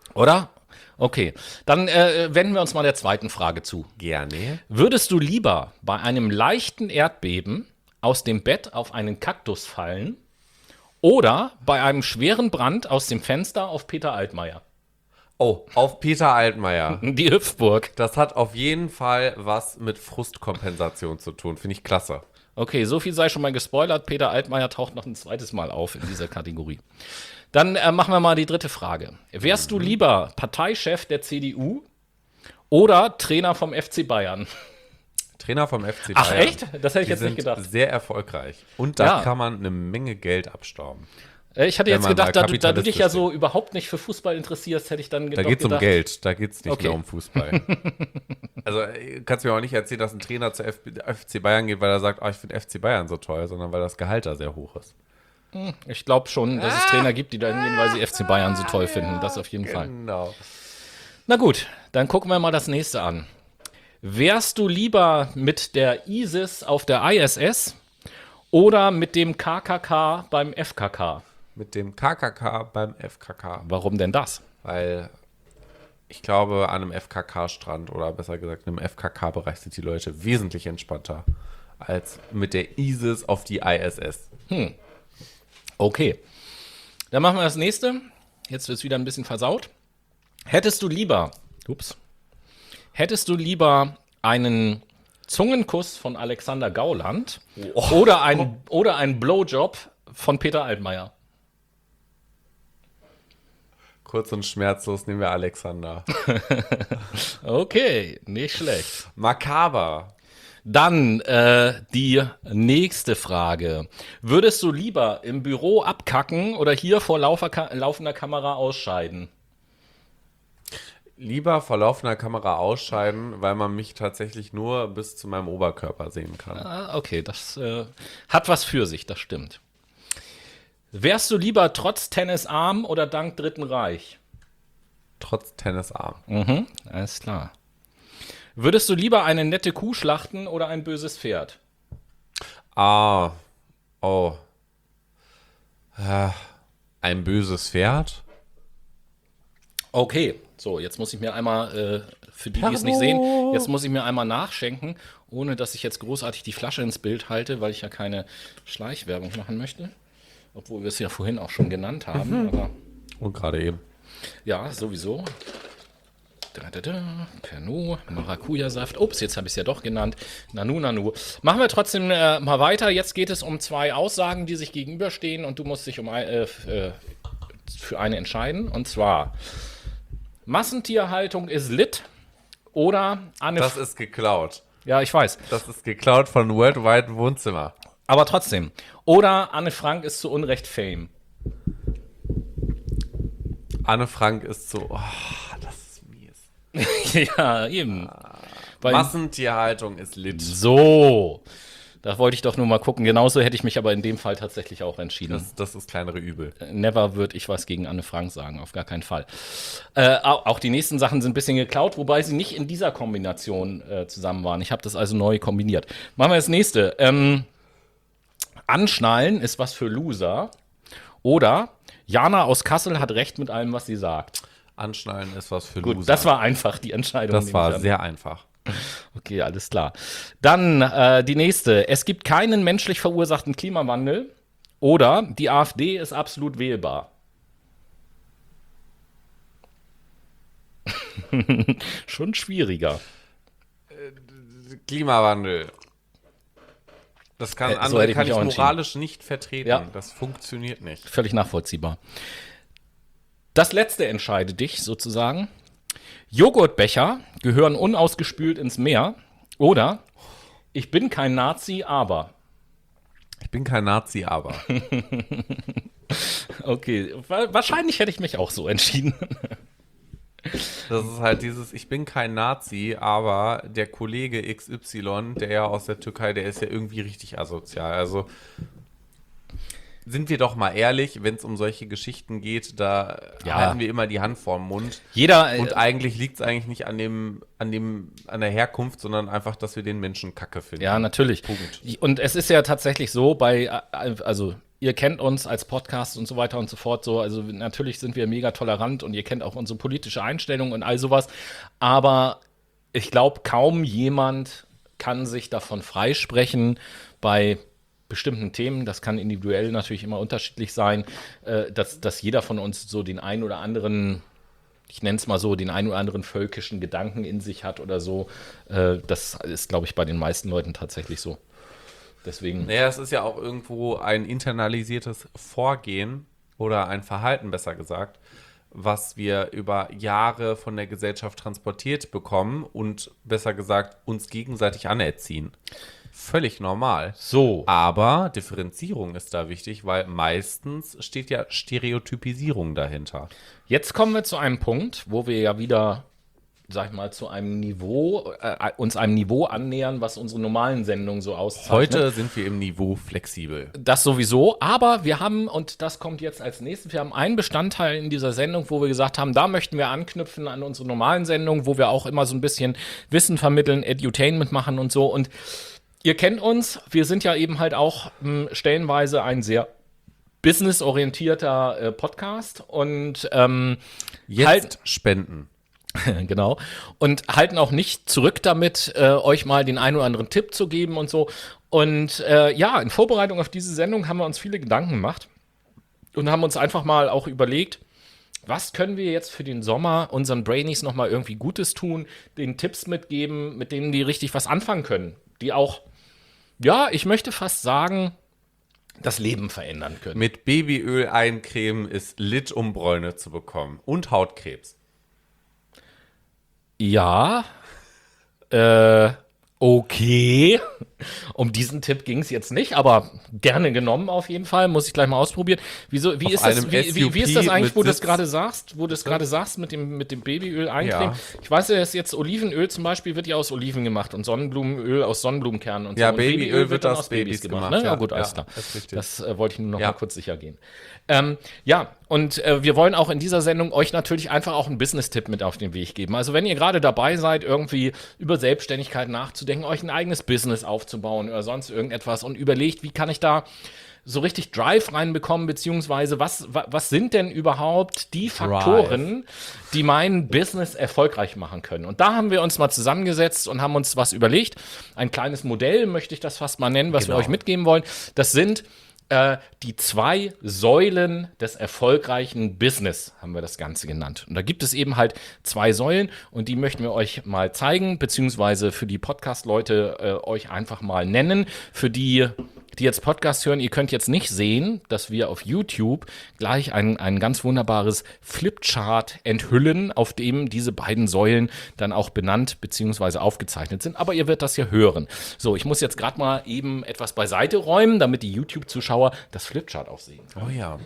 Speaker 1: Oder? Okay, dann äh, wenden wir uns mal der zweiten Frage zu.
Speaker 2: Gerne.
Speaker 1: Würdest du lieber bei einem leichten Erdbeben aus dem Bett auf einen Kaktus fallen oder bei einem schweren Brand aus dem Fenster auf Peter Altmaier?
Speaker 2: Oh, auf Peter Altmaier.
Speaker 1: Die Hüpfburg.
Speaker 2: Das hat auf jeden Fall was mit Frustkompensation zu tun. Finde ich klasse.
Speaker 1: Okay, so viel sei schon mal gespoilert. Peter Altmaier taucht noch ein zweites Mal auf in dieser Kategorie. Dann äh, machen wir mal die dritte Frage. Wärst du lieber Parteichef der C D U oder Trainer vom F C Bayern?
Speaker 2: Trainer vom F C Bayern.
Speaker 1: Ach echt? Das hätte ich
Speaker 2: Die
Speaker 1: jetzt
Speaker 2: sind
Speaker 1: nicht gedacht.
Speaker 2: sehr erfolgreich. Und da
Speaker 1: Ja.
Speaker 2: kann man eine Menge Geld abstauben.
Speaker 1: Äh, Ich hatte
Speaker 2: Wenn
Speaker 1: jetzt
Speaker 2: man
Speaker 1: gedacht,
Speaker 2: da
Speaker 1: da du, da du dich ja
Speaker 2: kapitalistisch
Speaker 1: so überhaupt nicht für Fußball interessierst, hätte ich dann
Speaker 2: Da
Speaker 1: doch
Speaker 2: geht es um
Speaker 1: gedacht,
Speaker 2: Geld, da geht es nicht
Speaker 1: Okay.
Speaker 2: mehr um Fußball. Also äh, kannst du mir auch nicht erzählen, dass ein Trainer zu F F C Bayern geht, weil er sagt, oh, ich finde F C Bayern so toll, sondern weil das Gehalt da sehr hoch ist.
Speaker 1: Ich glaube schon, dass es Trainer gibt, die da hingehen, weil sie F C Bayern so toll finden. Das auf jeden Fall.
Speaker 2: Genau.
Speaker 1: Na gut, dann gucken wir mal das nächste an. Wärst du lieber mit der ISIS auf der I S S oder mit dem K K K beim F K K?
Speaker 2: Mit dem K K K beim F K K.
Speaker 1: Warum denn das?
Speaker 2: Weil ich glaube, an einem F K K-Strand oder besser gesagt in einem F K K-Bereich sind die Leute wesentlich entspannter als mit der ISIS auf die I S S.
Speaker 1: Okay, dann machen wir das nächste. Jetzt wird es wieder ein bisschen versaut. Hättest du lieber, ups, hättest du lieber einen Zungenkuss von Alexander Gauland oder, ein, oder einen Blowjob von Peter Altmaier?
Speaker 2: Kurz und schmerzlos nehmen wir Alexander.
Speaker 1: Okay, nicht schlecht.
Speaker 2: Makaber.
Speaker 1: Dann äh, die nächste Frage. Würdest du lieber im Büro abkacken oder hier vor laufer, laufender Kamera ausscheiden?
Speaker 2: Lieber vor laufender Kamera ausscheiden, weil man mich tatsächlich nur bis zu meinem Oberkörper sehen kann.
Speaker 1: Ah, okay, das äh, hat was für sich, das stimmt. Wärst du lieber trotz Tennis arm oder dank Dritten Reich?
Speaker 2: Trotz Tennisarm.
Speaker 1: Mhm, alles klar. Würdest du lieber eine nette Kuh schlachten oder ein böses Pferd?
Speaker 2: Ah. Oh. Äh, ein böses Pferd?
Speaker 1: Okay, so, jetzt muss ich mir einmal, äh, für die, die es nicht sehen, jetzt muss ich mir einmal nachschenken, ohne dass ich jetzt großartig die Flasche ins Bild halte, weil ich ja keine Schleichwerbung machen möchte. Obwohl wir es ja vorhin auch schon genannt haben, aber
Speaker 2: Und gerade eben.
Speaker 1: ja, sowieso. Da, da, da. Pernod, Maracuja-Saft. Ups, jetzt habe ich es ja doch genannt. Nanu, Nanu. Machen wir trotzdem äh, mal weiter. Jetzt geht es um zwei Aussagen, die sich gegenüberstehen und du musst dich um ein, äh, äh, für eine entscheiden. Und zwar Massentierhaltung ist lit oder Anne.
Speaker 2: Das ist geklaut.
Speaker 1: Ja, ich weiß.
Speaker 2: Das ist geklaut von Worldwide Wohnzimmer.
Speaker 1: Aber trotzdem. Oder Anne Frank ist zu Unrecht Fame.
Speaker 2: Anne Frank ist so, oh, das ist mies.
Speaker 1: Ja, eben. Weil-
Speaker 2: Massentierhaltung ist lit.
Speaker 1: So. Da wollte ich doch nur mal gucken. Genauso hätte ich mich aber in dem Fall tatsächlich auch entschieden.
Speaker 2: Das, das ist kleinere Übel.
Speaker 1: Never würde ich was gegen Anne Frank sagen, auf gar keinen Fall. Äh, auch, auch die nächsten Sachen sind ein bisschen geklaut, wobei sie nicht in dieser Kombination äh, zusammen waren. Ich habe das also neu kombiniert. Machen wir das nächste. Ähm, Anschnallen ist was für Loser. Oder Jana aus Kassel hat recht mit allem, was sie sagt.
Speaker 2: Anschnallen ist was für
Speaker 1: Gut,
Speaker 2: Loser.
Speaker 1: das war einfach die Entscheidung.
Speaker 2: das
Speaker 1: nehme
Speaker 2: war
Speaker 1: ich an.
Speaker 2: sehr einfach.
Speaker 1: Okay, alles klar. Dann äh, die nächste. Es gibt keinen menschlich verursachten Klimawandel. Oder die AfD ist absolut wählbar. Schon schwieriger.
Speaker 2: Klimawandel. Das kann,
Speaker 1: Äh, so
Speaker 2: andere
Speaker 1: hätte ich
Speaker 2: kann
Speaker 1: mich
Speaker 2: ich
Speaker 1: auch
Speaker 2: moralisch nicht vertreten.
Speaker 1: Ja.
Speaker 2: Das funktioniert nicht.
Speaker 1: Völlig nachvollziehbar. Das letzte entscheide dich sozusagen. Joghurtbecher gehören unausgespült ins Meer. Oder ich bin kein Nazi, aber.
Speaker 2: Ich bin kein Nazi, aber.
Speaker 1: Okay, wa- wahrscheinlich hätte ich mich auch so entschieden.
Speaker 2: Das ist halt dieses, ich bin kein Nazi, aber der Kollege X Y, der ja aus der Türkei, der ist ja irgendwie richtig asozial. Also sind wir doch mal ehrlich, wenn es um solche Geschichten geht, da
Speaker 1: Ja.
Speaker 2: halten wir immer die Hand vorm Mund.
Speaker 1: Jeder.
Speaker 2: Und
Speaker 1: Äh,
Speaker 2: eigentlich liegt es eigentlich nicht an dem, an dem, an der Herkunft, sondern einfach, dass wir den Menschen Kacke finden.
Speaker 1: ja, natürlich.
Speaker 2: Punkt.
Speaker 1: Und es ist ja tatsächlich so, bei, äh, also ihr kennt uns als Podcast und so weiter und so fort. So, also natürlich sind wir mega tolerant und ihr kennt auch unsere politische Einstellung und all sowas. Aber ich glaube, kaum jemand kann sich davon freisprechen, bei bestimmten Themen, das kann individuell natürlich immer unterschiedlich sein, äh, dass, dass jeder von uns so den einen oder anderen, ich nenne es mal so, den einen oder anderen völkischen Gedanken in sich hat oder so. Äh, das ist, glaube ich, bei den meisten Leuten tatsächlich so. Deswegen.
Speaker 2: Naja, es ist ja auch irgendwo ein internalisiertes Vorgehen oder ein Verhalten, besser gesagt, was wir über Jahre von der Gesellschaft transportiert bekommen und, besser gesagt, uns gegenseitig anerziehen. Völlig normal.
Speaker 1: So.
Speaker 2: Aber Differenzierung ist da wichtig, weil meistens steht ja Stereotypisierung dahinter.
Speaker 1: Jetzt kommen wir zu einem Punkt, wo wir ja wieder, sag ich mal, zu einem Niveau, äh, uns einem Niveau annähern, was unsere normalen Sendungen so auszeichnet.
Speaker 2: Heute sind wir im Niveau flexibel.
Speaker 1: Das sowieso, aber wir haben, und das kommt jetzt als nächstes, wir haben einen Bestandteil in dieser Sendung, wo wir gesagt haben, da möchten wir anknüpfen an unsere normalen Sendungen, wo wir auch immer so ein bisschen Wissen vermitteln, Edutainment machen und so. Und ihr kennt uns, wir sind ja eben halt auch mh, stellenweise ein sehr businessorientierter äh, Podcast und ähm,
Speaker 2: Jetzt
Speaker 1: halt,
Speaker 2: spenden.
Speaker 1: genau, und halten auch nicht zurück damit, äh, euch mal den einen oder anderen Tipp zu geben und so. Und äh, ja, in Vorbereitung auf diese Sendung haben wir uns viele Gedanken gemacht und haben uns einfach mal auch überlegt, was können wir jetzt für den Sommer unseren Brainies noch mal irgendwie Gutes tun, den Tipps mitgeben, mit denen die richtig was anfangen können, die auch, ja, ich möchte fast sagen, das Leben verändern können.
Speaker 2: Mit Babyöl eincremen ist lit, um Bräune zu bekommen. Und Hautkrebs.
Speaker 1: Ja, äh, okay. Um diesen Tipp ging es jetzt nicht, aber gerne genommen auf jeden Fall. Muss ich gleich mal ausprobieren. Wieso, wie,
Speaker 2: Auf
Speaker 1: ist das,
Speaker 2: einem
Speaker 1: wie, wie, wie ist das
Speaker 2: S U P
Speaker 1: eigentlich, wo
Speaker 2: mit
Speaker 1: du es
Speaker 2: Sitz.
Speaker 1: gerade sagst, wo du es gerade sagst mit dem, mit dem Babyöl eincremen?
Speaker 2: Ja.
Speaker 1: Ich weiß ja, dass jetzt Olivenöl zum Beispiel wird ja aus Oliven gemacht und Sonnenblumenöl aus Sonnenblumenkernen und
Speaker 2: Ja,
Speaker 1: so. Und
Speaker 2: Babyöl wird
Speaker 1: dann
Speaker 2: aus
Speaker 1: aus Babys
Speaker 2: Babys
Speaker 1: gemacht.
Speaker 2: gemacht,
Speaker 1: Ne? Ja,
Speaker 2: ja,
Speaker 1: gut, alles
Speaker 2: ja,
Speaker 1: klar.
Speaker 2: das ist richtig.
Speaker 1: Das äh, wollte ich nur noch
Speaker 2: Ja.
Speaker 1: mal kurz sicher gehen. Ähm, ja, und äh, wir wollen auch in dieser Sendung euch natürlich einfach auch einen Business-Tipp mit auf den Weg geben. Also wenn ihr gerade dabei seid, irgendwie über Selbstständigkeit nachzudenken, euch ein eigenes Business aufzubauen oder sonst irgendetwas und überlegt, wie kann ich da so richtig Drive reinbekommen, beziehungsweise was, wa, was sind denn überhaupt die Faktoren, die mein Business erfolgreich machen können? Und da haben wir uns mal zusammengesetzt und haben uns was überlegt. Ein kleines Modell, möchte ich das fast mal nennen, was
Speaker 2: Genau.
Speaker 1: wir euch mitgeben wollen. Das sind äh, die zwei Säulen des erfolgreichen Business, haben wir das Ganze genannt. Und da gibt es eben halt zwei Säulen und die möchten wir euch mal zeigen, beziehungsweise für die Podcast-Leute äh, euch einfach mal nennen. Für die, die jetzt Podcast hören, ihr könnt jetzt nicht sehen, dass wir auf YouTube gleich ein, ein ganz wunderbares Flipchart enthüllen, auf dem diese beiden Säulen dann auch benannt beziehungsweise aufgezeichnet sind. Aber ihr werdet das ja hören. So, ich muss jetzt gerade mal eben etwas beiseite räumen, damit die YouTube-Zuschauer das Flipchart auch sehen können.
Speaker 2: Oh ja.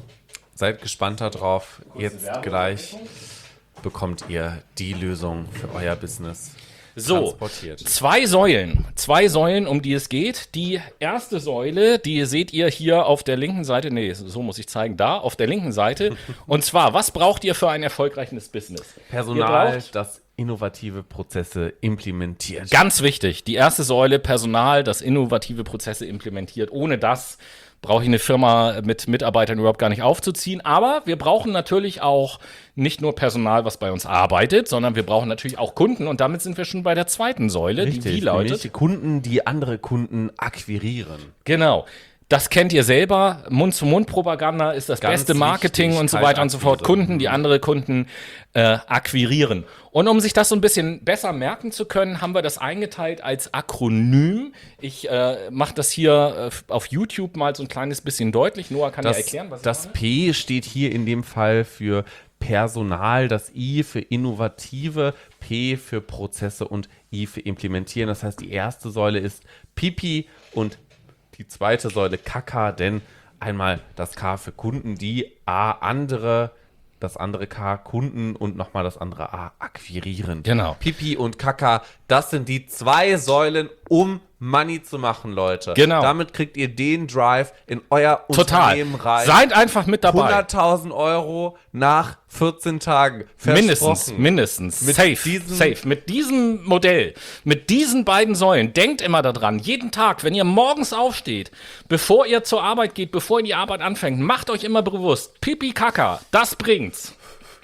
Speaker 2: Seid gespannt darauf. Jetzt gleich bekommt ihr die Lösung für euer Business
Speaker 1: So,
Speaker 2: transportiert.
Speaker 1: zwei Säulen, zwei Säulen, um die es geht. Die erste Säule, die seht ihr hier auf der linken Seite, nee, so muss ich zeigen, da, auf der linken Seite. Und zwar, was braucht ihr für ein erfolgreiches Business?
Speaker 2: Personal,
Speaker 1: Ihr braucht-
Speaker 2: das innovative Prozesse implementiert.
Speaker 1: Ganz wichtig, die erste Säule, Personal, das innovative Prozesse implementiert. Ohne das brauche ich eine Firma mit Mitarbeitern überhaupt gar nicht aufzuziehen. Aber wir brauchen natürlich auch nicht nur Personal, was bei uns arbeitet, sondern wir brauchen natürlich auch Kunden. Und damit sind wir schon bei der zweiten Säule, die wie lautet?
Speaker 2: nämlich Kunden, die andere Kunden akquirieren.
Speaker 1: Genau. Das kennt ihr selber. Mund-zu-Mund-Propaganda ist das
Speaker 2: Ganz
Speaker 1: beste Marketing
Speaker 2: wichtig,
Speaker 1: und so weiter und so fort.
Speaker 2: Kaltakquise.
Speaker 1: Kunden, die andere Kunden äh, akquirieren. Und um sich das so ein bisschen besser merken zu können, haben wir das eingeteilt als Akronym. Ich äh, mache das hier äh, auf YouTube mal so ein kleines bisschen deutlich. Noah kann
Speaker 2: Das,
Speaker 1: ja erklären, was
Speaker 2: das
Speaker 1: ich
Speaker 2: P steht hier in dem Fall für Personal, das I für Innovative, P für Prozesse und I für Implementieren. Das heißt, die erste Säule ist Pipi und die zweite Säule Kaka, denn einmal das K für Kunden, die A andere, das andere K Kunden und nochmal das andere A akquirieren.
Speaker 1: Genau.
Speaker 2: Pipi und Kaka, das sind die zwei Säulen, um Money zu machen, Leute.
Speaker 1: Genau.
Speaker 2: Damit kriegt ihr den Drive in euer
Speaker 1: Total.
Speaker 2: Unternehmen rein.
Speaker 1: Seid einfach mit dabei.
Speaker 2: hunderttausend Euro nach vierzehn Tagen.
Speaker 1: Mindestens, mindestens.
Speaker 2: Mit
Speaker 1: safe,
Speaker 2: diesem-
Speaker 1: safe. Mit diesem Modell, mit diesen beiden Säulen, denkt immer daran, jeden Tag, wenn ihr morgens aufsteht, bevor ihr zur Arbeit geht, bevor ihr die Arbeit anfängt, macht euch immer bewusst, Pipi Kaka, das bringt's.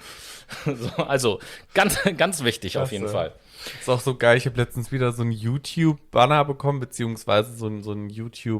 Speaker 1: So, also, ganz, ganz wichtig auf jeden Fall.
Speaker 2: Ist auch so geil, ich habe letztens wieder so einen YouTube-Banner bekommen, beziehungsweise so ein, so ein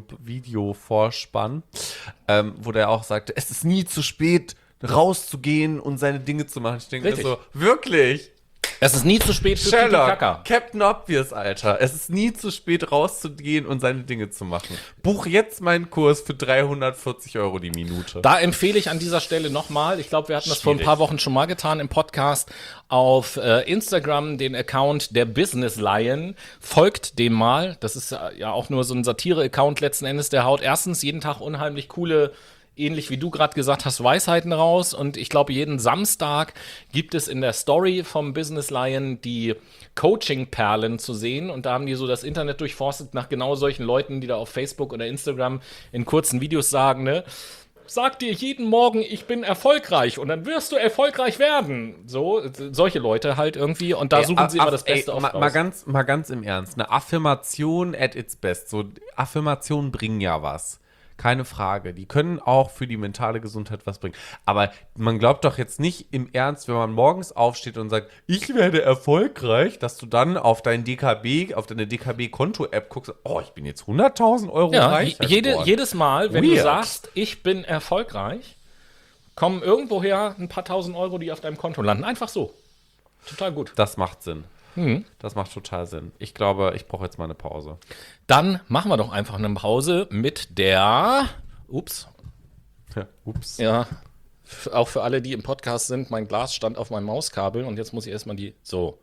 Speaker 2: YouTube-Video-Vorspann, ähm, wo der auch sagte, es ist nie zu spät, rauszugehen und seine Dinge zu machen. Ich denke mir
Speaker 1: Richtig.
Speaker 2: so, wirklich?
Speaker 1: Es ist nie zu spät für Pipi
Speaker 2: Sherlock,
Speaker 1: Kaka.
Speaker 2: Captain Obvious, Alter. Es ist nie zu spät, rauszugehen und seine Dinge zu machen. Buch jetzt meinen Kurs für dreihundertvierzig Euro die Minute.
Speaker 1: Da empfehle ich an dieser Stelle nochmal, ich glaube, wir hatten das vor ein
Speaker 2: Schwierig.
Speaker 1: paar Wochen schon mal getan im Podcast, auf äh, Instagram den Account der Business Lion. Folgt dem mal. Das ist äh, ja auch nur so ein Satire-Account letzten Endes. Der haut erstens jeden Tag unheimlich coole, ähnlich wie du gerade gesagt hast, Weisheiten raus. Und ich glaube, jeden Samstag gibt es in der Story vom Business Lion die Coaching-Perlen zu sehen. Und da haben die so das Internet durchforstet nach genau solchen Leuten, die da auf Facebook oder Instagram in kurzen Videos sagen, ne? Sag dir jeden Morgen, ich bin erfolgreich und dann wirst du erfolgreich werden. So, solche Leute halt irgendwie. Und da
Speaker 2: Ey,
Speaker 1: suchen sie
Speaker 2: aff-
Speaker 1: immer das Beste
Speaker 2: ey,
Speaker 1: oft
Speaker 2: ma,
Speaker 1: raus.
Speaker 2: mal, ganz, mal ganz im Ernst. Eine Affirmation at its best. So, Affirmationen bringen ja was. Keine Frage. Die können auch für die mentale Gesundheit was bringen. Aber man glaubt doch jetzt nicht im Ernst, wenn man morgens aufsteht und sagt, ich werde erfolgreich, dass du dann auf dein D K B, auf deine D K B-Konto-App guckst, oh, ich bin jetzt hunderttausend Euro
Speaker 1: Ja,
Speaker 2: reich.
Speaker 1: jede, jedes Mal, wenn du
Speaker 2: Weird.
Speaker 1: sagst, ich bin erfolgreich, kommen irgendwoher ein paar tausend Euro, die auf deinem Konto landen. Einfach so. Total gut.
Speaker 2: Das macht Sinn.
Speaker 1: Mhm.
Speaker 2: Das macht total Sinn. Ich glaube, ich brauche jetzt mal eine Pause.
Speaker 1: Dann machen wir doch einfach eine Pause mit der. Ups.
Speaker 2: Ja, ups.
Speaker 1: Ja. F- Auch für alle, die im Podcast sind, mein Glas stand auf meinem Mauskabel und jetzt muss ich erstmal die. So.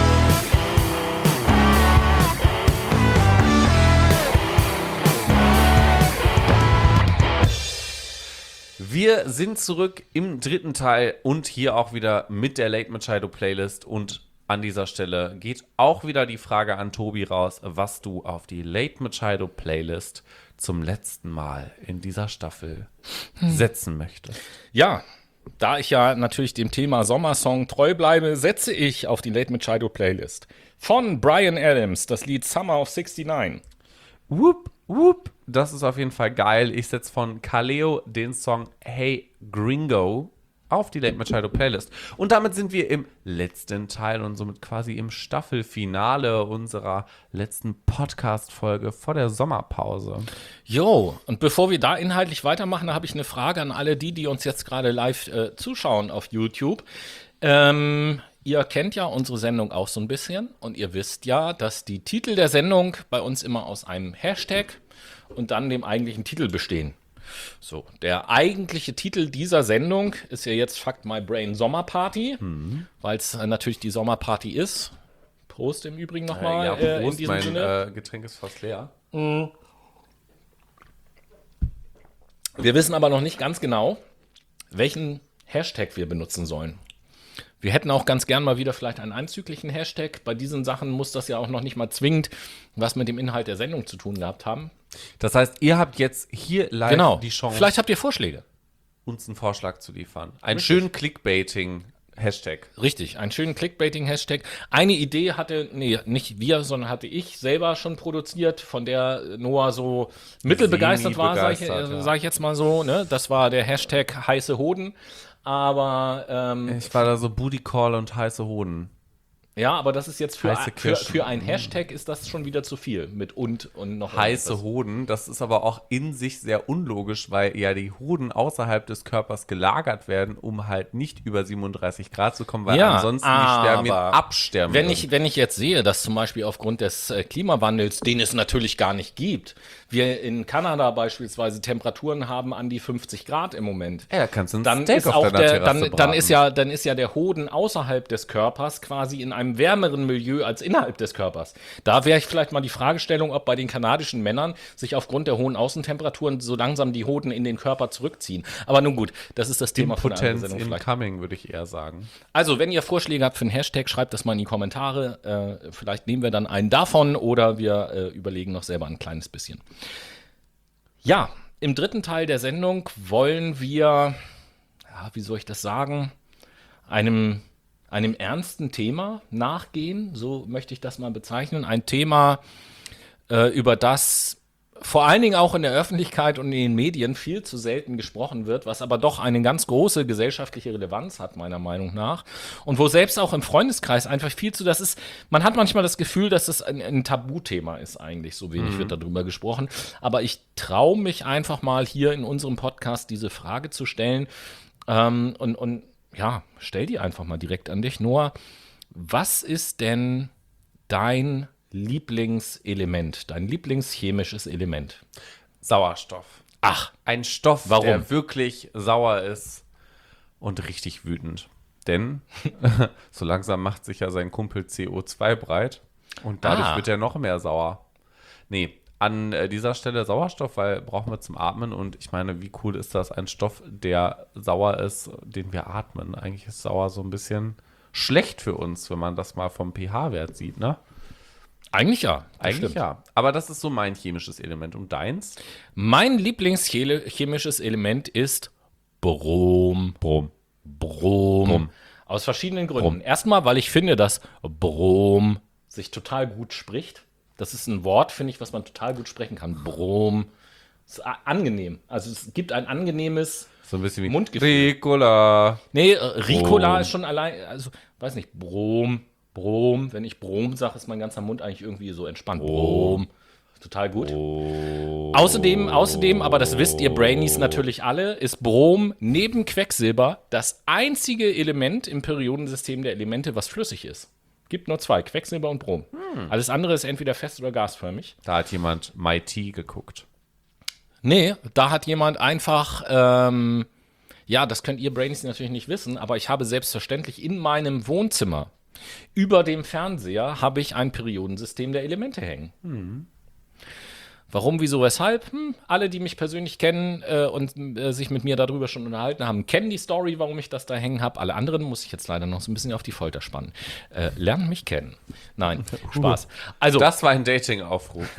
Speaker 2: Wir sind zurück im dritten Teil und hier auch wieder mit der Late Machado Playlist. Und an dieser Stelle geht auch wieder die Frage an Tobi raus, was du auf die Late Machado Playlist zum letzten Mal in dieser Staffel setzen möchtest.
Speaker 1: Ja, da ich ja natürlich dem Thema Sommersong treu bleibe, setze ich auf die Late Machado Playlist von Bryan Adams das Lied Summer of sixty-nine.
Speaker 2: Whoop, whoop. Das ist auf jeden Fall geil. Ich setze von Kaleo den Song Hey Gringo auf die Late Machado Playlist. Und damit sind wir im letzten Teil und somit quasi im Staffelfinale unserer letzten Podcast-Folge vor der Sommerpause.
Speaker 1: Jo, und bevor wir da inhaltlich weitermachen, habe ich eine Frage an alle die, die uns jetzt gerade live äh, zuschauen auf YouTube. Ähm, ihr kennt ja unsere Sendung auch so ein bisschen und ihr wisst ja, dass die Titel der Sendung bei uns immer aus einem Hashtag und dann dem eigentlichen Titel bestehen. So, der eigentliche Titel dieser Sendung ist ja jetzt Fuck My Brain Sommerparty, weil es äh, natürlich die Sommerparty ist. Prost im Übrigen nochmal
Speaker 2: ja,
Speaker 1: äh, in
Speaker 2: Prost,
Speaker 1: diesem
Speaker 2: mein
Speaker 1: Sinne.
Speaker 2: äh, Getränk ist fast leer.
Speaker 1: Wir wissen aber noch nicht ganz genau, welchen Hashtag wir benutzen sollen. Wir hätten auch ganz gern mal wieder vielleicht einen anzüglichen Hashtag. Bei diesen Sachen muss das ja auch noch nicht mal zwingend was mit dem Inhalt der Sendung zu tun gehabt haben.
Speaker 2: Das heißt, ihr habt jetzt hier live
Speaker 1: Genau.
Speaker 2: die Chance,
Speaker 1: Vielleicht habt ihr Vorschläge.
Speaker 2: uns einen Vorschlag zu liefern. Einen
Speaker 1: Richtig.
Speaker 2: schönen Clickbaiting-Hashtag.
Speaker 1: Richtig, einen schönen Clickbaiting-Hashtag. Eine Idee hatte, nee, nicht wir, sondern hatte ich selber schon produziert, von der Noah so mittelbegeistert war, sage ich,
Speaker 2: Semi-begeistert,
Speaker 1: äh,
Speaker 2: ja.
Speaker 1: sag ich jetzt mal so. Ne? Das war der Hashtag heiße Hoden. Aber ähm,
Speaker 2: Ich war da so Booty Call und heiße Hoden.
Speaker 1: ja, aber das ist jetzt für,
Speaker 2: Heiße
Speaker 1: für,
Speaker 2: Kirschen.
Speaker 1: für ein Hashtag ist das schon wieder zu viel mit und und noch
Speaker 2: Heiße
Speaker 1: irgendwas.
Speaker 2: Hoden, das ist aber auch in sich sehr unlogisch, weil ja die Hoden außerhalb des Körpers gelagert werden, um halt nicht über siebenunddreißig Grad zu kommen, weil
Speaker 1: Ja,
Speaker 2: ansonsten die Spermien
Speaker 1: aber
Speaker 2: absterben.
Speaker 1: Wenn
Speaker 2: würden.
Speaker 1: ich, wenn ich jetzt sehe, dass zum Beispiel aufgrund des äh, Klimawandels, den es natürlich gar nicht gibt, wir in Kanada beispielsweise Temperaturen haben an die fünfzig Grad im Moment.
Speaker 2: Ja, da kannst du ein
Speaker 1: Dann
Speaker 2: Steak
Speaker 1: ist
Speaker 2: auf
Speaker 1: auch
Speaker 2: deiner
Speaker 1: der,
Speaker 2: Terrasse
Speaker 1: dann, dann
Speaker 2: braten.
Speaker 1: ist ja, dann ist ja der Hoden außerhalb des Körpers quasi in einem einem wärmeren Milieu als innerhalb des Körpers. Da wäre vielleicht mal die Fragestellung, ob bei den kanadischen Männern sich aufgrund der hohen Außentemperaturen so langsam die Hoden in den Körper zurückziehen. Aber nun gut, das ist das Thema von einer
Speaker 2: Impotenz
Speaker 1: Sendung vielleicht.
Speaker 2: incoming, würde ich eher sagen.
Speaker 1: Also, wenn ihr Vorschläge habt für einen Hashtag, schreibt das mal in die Kommentare. Äh, vielleicht nehmen wir dann einen davon oder wir äh, überlegen noch selber ein kleines bisschen. Ja, im dritten Teil der Sendung wollen wir, ja, wie soll ich das sagen, einem, einem ernsten Thema nachgehen, so möchte ich das mal bezeichnen. Ein Thema, äh, über das vor allen Dingen auch in der Öffentlichkeit und in den Medien viel zu selten gesprochen wird, was aber doch eine ganz große gesellschaftliche Relevanz hat, meiner Meinung nach. Und wo selbst auch im Freundeskreis einfach viel zu, das ist, man hat manchmal das Gefühl, dass es ein, ein Tabuthema ist eigentlich, so wenig mhm. wird darüber gesprochen. Aber ich traue mich einfach mal hier in unserem Podcast diese Frage zu stellen ähm, und, und ja, stell die einfach mal direkt an dich, Noah. Was ist denn dein Lieblingselement, dein Lieblingschemisches Element?
Speaker 2: Sauerstoff.
Speaker 1: Ach,
Speaker 2: ein Stoff,
Speaker 1: warum?
Speaker 2: Der wirklich sauer ist und richtig wütend. Denn so langsam macht sich ja sein Kumpel C O zwei breit und dadurch ah. wird er noch mehr sauer. Nee, an äh, dieser Stelle Sauerstoff, weil brauchen wir zum Atmen und ich meine, wie cool ist das, ein Stoff, der sauer ist, den wir atmen. Eigentlich ist sauer so ein bisschen schlecht für uns, wenn man das mal vom pH-Wert sieht, ne?
Speaker 1: Eigentlich ja.
Speaker 2: Eigentlich stimmt. ja. Aber das ist so mein chemisches Element. Und deins?
Speaker 1: Mein Lieblingschemisches Element ist Brom.
Speaker 2: Brom.
Speaker 1: Brom. Brom. Aus verschiedenen Gründen. Brom. Erstmal, weil ich finde, dass Brom sich total gut spricht. Das ist ein Wort, finde ich, was man total gut sprechen kann. Brom. Ist angenehm. Also es gibt ein angenehmes
Speaker 2: so ein bisschen wie
Speaker 1: Mundgefühl.
Speaker 2: Ricola.
Speaker 1: Nee, äh, Ricola Brom. Ist schon allein, also weiß nicht, Brom. Brom, wenn ich Brom sage, ist mein ganzer Mund eigentlich irgendwie so entspannt. Brom. Brom. Total gut. Brom. Außerdem, außerdem, aber das wisst ihr Brainies natürlich alle, ist Brom neben Quecksilber das einzige Element im Periodensystem der Elemente, was flüssig ist. Gibt nur zwei, Quecksilber und Brom. Hm. Alles andere ist entweder fest oder gasförmig.
Speaker 2: Da hat jemand My Tea geguckt.
Speaker 1: Nee, da hat jemand einfach, ähm, ja, das könnt ihr Brainies natürlich nicht wissen, aber ich habe selbstverständlich in meinem Wohnzimmer über dem Fernseher habe ich ein Periodensystem der Elemente hängen. Hm. Warum, wieso, weshalb? Hm, alle, die mich persönlich kennen äh, und äh, sich mit mir darüber schon unterhalten haben, kennen die Story, warum ich das da hängen habe. Alle anderen muss ich jetzt leider noch so ein bisschen auf die Folter spannen. Äh, lernen mich kennen. Nein, Spaß.
Speaker 2: Also, das war ein Dating-Aufruf.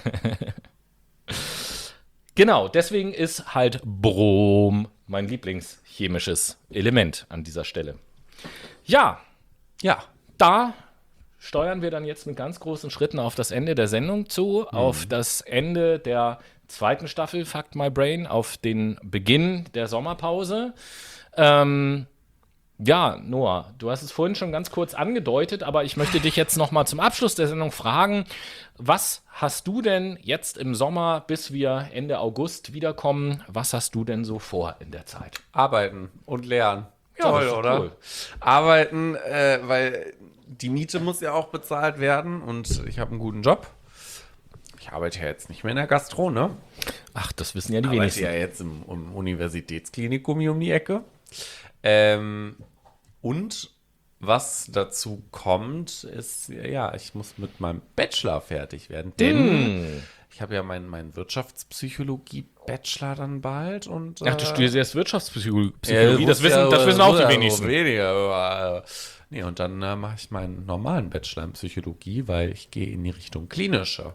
Speaker 1: Genau, deswegen ist halt Brom mein Lieblingschemisches Element an dieser Stelle. Ja, ja, da steuern wir dann jetzt mit ganz großen Schritten auf das Ende der Sendung zu, mhm. auf das Ende der zweiten Staffel Fuck My Brain, auf den Beginn der Sommerpause. Ähm, ja, Noah, du hast es vorhin schon ganz kurz angedeutet, aber ich möchte dich jetzt noch mal zum Abschluss der Sendung fragen, was hast du denn jetzt im Sommer, bis wir Ende August wiederkommen, was hast du denn so vor in der Zeit?
Speaker 2: Arbeiten und lernen.
Speaker 1: Ja, toll, oder? Cool.
Speaker 2: Arbeiten, äh, weil die Miete muss ja auch bezahlt werden und ich habe einen guten Job. Ich arbeite ja jetzt nicht mehr in der Gastro, ne?
Speaker 1: Ach, das wissen ja die
Speaker 2: wenigsten.
Speaker 1: wenigsten.
Speaker 2: Ich arbeite ja jetzt im, im Universitätsklinikum hier um die Ecke. Ähm, und was dazu kommt, ist, ja, ich muss mit meinem Bachelor fertig werden, denn mm. ich habe ja meinen mein Wirtschaftspsychologie-Bachelor dann bald. Und,
Speaker 1: Ach, du
Speaker 2: äh,
Speaker 1: studierst erst Wirtschaftspsychologie,
Speaker 2: ja,
Speaker 1: das, wissen,
Speaker 2: ja,
Speaker 1: das wissen auch die wenigsten.
Speaker 2: Weniger. Nee, und dann äh, mache ich meinen normalen Bachelor in Psychologie, weil ich gehe in die Richtung Klinische.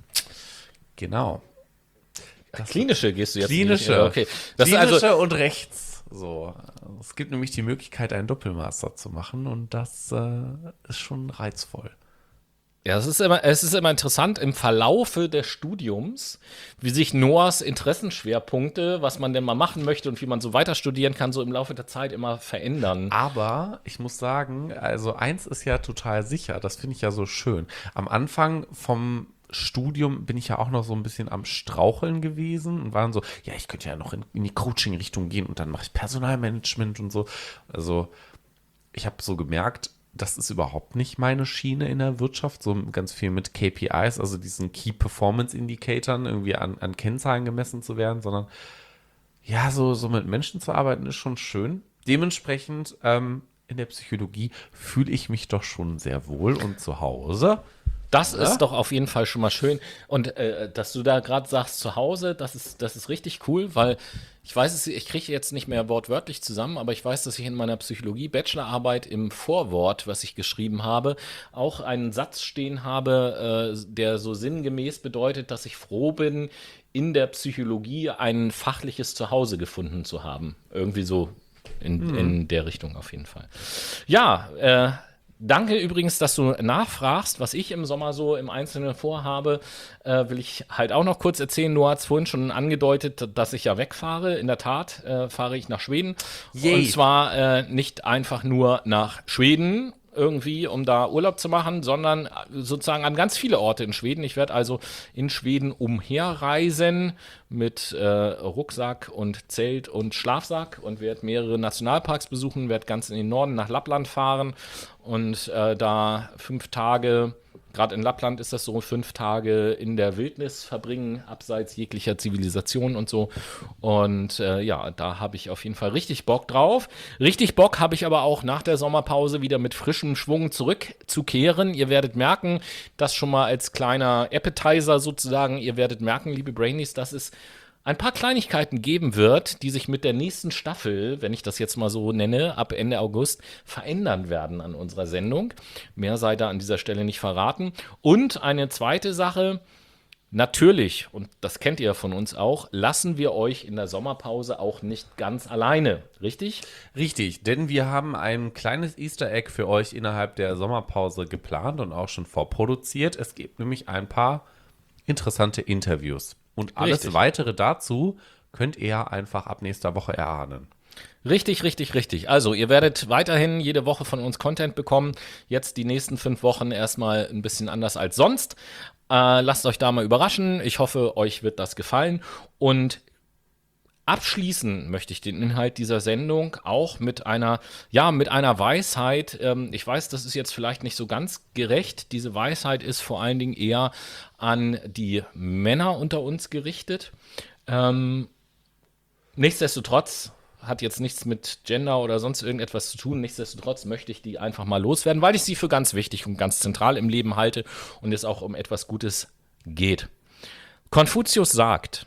Speaker 2: Genau.
Speaker 1: Das Klinische gehst du jetzt
Speaker 2: Klinische.
Speaker 1: Nicht, okay. Das
Speaker 2: Klinische
Speaker 1: ist also
Speaker 2: und Rechts. So. Es gibt nämlich die Möglichkeit, einen Doppelmaster zu machen und das äh, ist schon reizvoll.
Speaker 1: Ja, es ist immer, es ist immer interessant im Verlaufe des Studiums, wie sich Noahs Interessenschwerpunkte, was man denn mal machen möchte und wie man so weiter studieren kann, so im Laufe der Zeit immer verändern.
Speaker 2: Aber ich muss sagen, also eins ist ja total sicher, das finde ich ja so schön. Am Anfang vom Studium bin ich ja auch noch so ein bisschen am Straucheln gewesen und waren so, ja, ich könnte ja noch in, in die Coaching-Richtung gehen und dann mache ich Personalmanagement und so. Also ich habe so gemerkt, das ist überhaupt nicht meine Schiene in der Wirtschaft, so ganz viel mit K P Is, also diesen Key Performance Indicatoren irgendwie an, an Kennzahlen gemessen zu werden, sondern ja, so, so mit Menschen zu arbeiten ist schon schön. Dementsprechend ähm, in der Psychologie fühle ich mich doch schon sehr wohl und zu Hause.
Speaker 1: Das
Speaker 2: Ja?
Speaker 1: ist doch auf jeden Fall schon mal schön. Und äh, dass du da gerade sagst, zu Hause, das ist, das ist richtig cool, weil ich weiß es, ich kriege jetzt nicht mehr wortwörtlich zusammen, aber ich weiß, dass ich in meiner Psychologie-Bachelorarbeit im Vorwort, was ich geschrieben habe, auch einen Satz stehen habe, äh, der so sinngemäß bedeutet, dass ich froh bin, in der Psychologie ein fachliches Zuhause gefunden zu haben. Irgendwie so in, hm. in der Richtung auf jeden Fall. Ja, äh, danke übrigens, dass du nachfragst, was ich im Sommer so im Einzelnen vorhabe. Äh, will ich halt auch noch kurz erzählen. Noah hat es vorhin schon angedeutet, dass ich ja wegfahre. In der Tat äh, fahre ich nach Schweden. Yay. Und zwar äh, nicht einfach nur nach Schweden irgendwie, um da Urlaub zu machen, sondern sozusagen an ganz viele Orte in Schweden. Ich werde also in Schweden umherreisen mit äh, Rucksack und Zelt und Schlafsack und werde mehrere Nationalparks besuchen, werde ganz in den Norden nach Lappland fahren und äh, da fünf Tage, gerade in Lappland ist das so, fünf Tage in der Wildnis verbringen, abseits jeglicher Zivilisation und so. Und äh, ja, da habe ich auf jeden Fall richtig Bock drauf. Richtig Bock habe ich aber auch nach der Sommerpause wieder mit frischem Schwung zurückzukehren. Ihr werdet merken, das schon mal als kleiner Appetizer sozusagen, ihr werdet merken, liebe Brainies, dass es ein paar Kleinigkeiten geben wird, die sich mit der nächsten Staffel, wenn ich das jetzt mal so nenne, ab Ende August verändern werden an unserer Sendung. Mehr sei da an dieser Stelle nicht verraten. Und eine zweite Sache, natürlich, und das kennt ihr von uns auch, lassen wir euch in der Sommerpause auch nicht ganz alleine, richtig?
Speaker 2: Richtig, denn wir haben ein kleines Easter Egg für euch innerhalb der Sommerpause geplant und auch schon vorproduziert. Es gibt nämlich ein paar interessante Interviews. Und alles richtig. Weitere dazu könnt ihr einfach ab nächster Woche erahnen.
Speaker 1: Richtig, richtig, richtig. Also ihr werdet weiterhin jede Woche von uns Content bekommen. Jetzt die nächsten fünf Wochen erstmal ein bisschen anders als sonst. Äh, lasst euch da mal überraschen. Ich hoffe, euch wird das gefallen. Und abschließen möchte ich den Inhalt dieser Sendung auch mit einer, ja, mit einer Weisheit. Ähm, ich weiß, das ist jetzt vielleicht nicht so ganz gerecht. Diese Weisheit ist vor allen Dingen eher an die Männer unter uns gerichtet. Ähm, nichtsdestotrotz hat jetzt nichts mit Gender oder sonst irgendetwas zu tun. Nichtsdestotrotz möchte ich die einfach mal loswerden, weil ich sie für ganz wichtig und ganz zentral im Leben halte und es auch um etwas Gutes geht. Konfuzius sagt: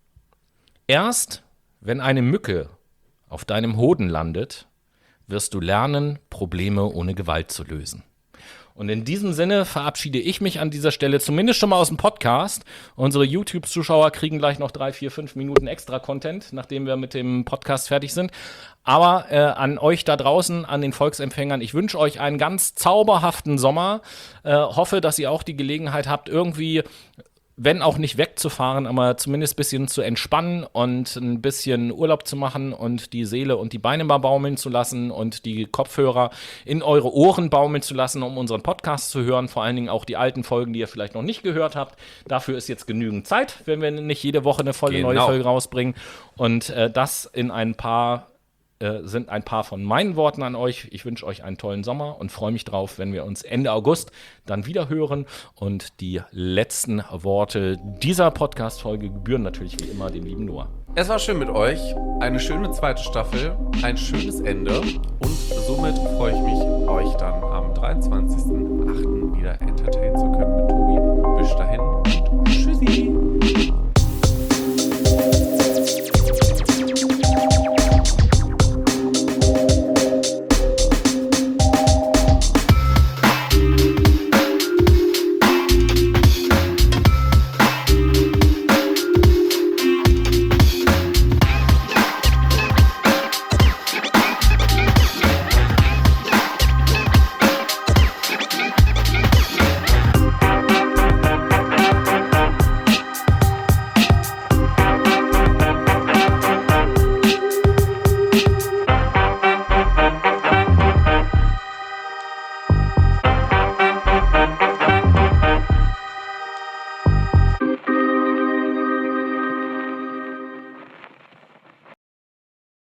Speaker 1: Erst wenn eine Mücke auf deinem Hoden landet, wirst du lernen, Probleme ohne Gewalt zu lösen. Und in diesem Sinne verabschiede ich mich an dieser Stelle zumindest schon mal aus dem Podcast. Unsere YouTube-Zuschauer kriegen gleich noch drei, vier, fünf Minuten extra Content, nachdem wir mit dem Podcast fertig sind. Aber äh, an euch da draußen, an den Volksempfängern, ich wünsche euch einen ganz zauberhaften Sommer. Äh, hoffe, dass ihr auch die Gelegenheit habt, irgendwie, wenn auch nicht wegzufahren, aber zumindest ein bisschen zu entspannen und ein bisschen Urlaub zu machen und die Seele und die Beine mal baumeln zu lassen und die Kopfhörer in eure Ohren baumeln zu lassen, um unseren Podcast zu hören. Vor allen Dingen auch die alten Folgen, die ihr vielleicht noch nicht gehört habt. Dafür ist jetzt genügend Zeit, wenn wir nicht jede Woche eine volle genau. neue Folge rausbringen. Und äh, das in ein paar äh, sind ein paar von meinen Worten an euch. Ich wünsche euch einen tollen Sommer und freue mich drauf, wenn wir uns Ende August dann wieder hören. Und die letzten Worte dieser Podcast-Folge gebühren natürlich wie immer dem lieben Noah.
Speaker 2: Es war schön mit euch. Eine schöne zweite Staffel, ein schönes Ende. Und somit freue ich mich, euch dann am dreiundzwanzigsten achten wieder entertainen zu können mit Tobi. Bis dahin.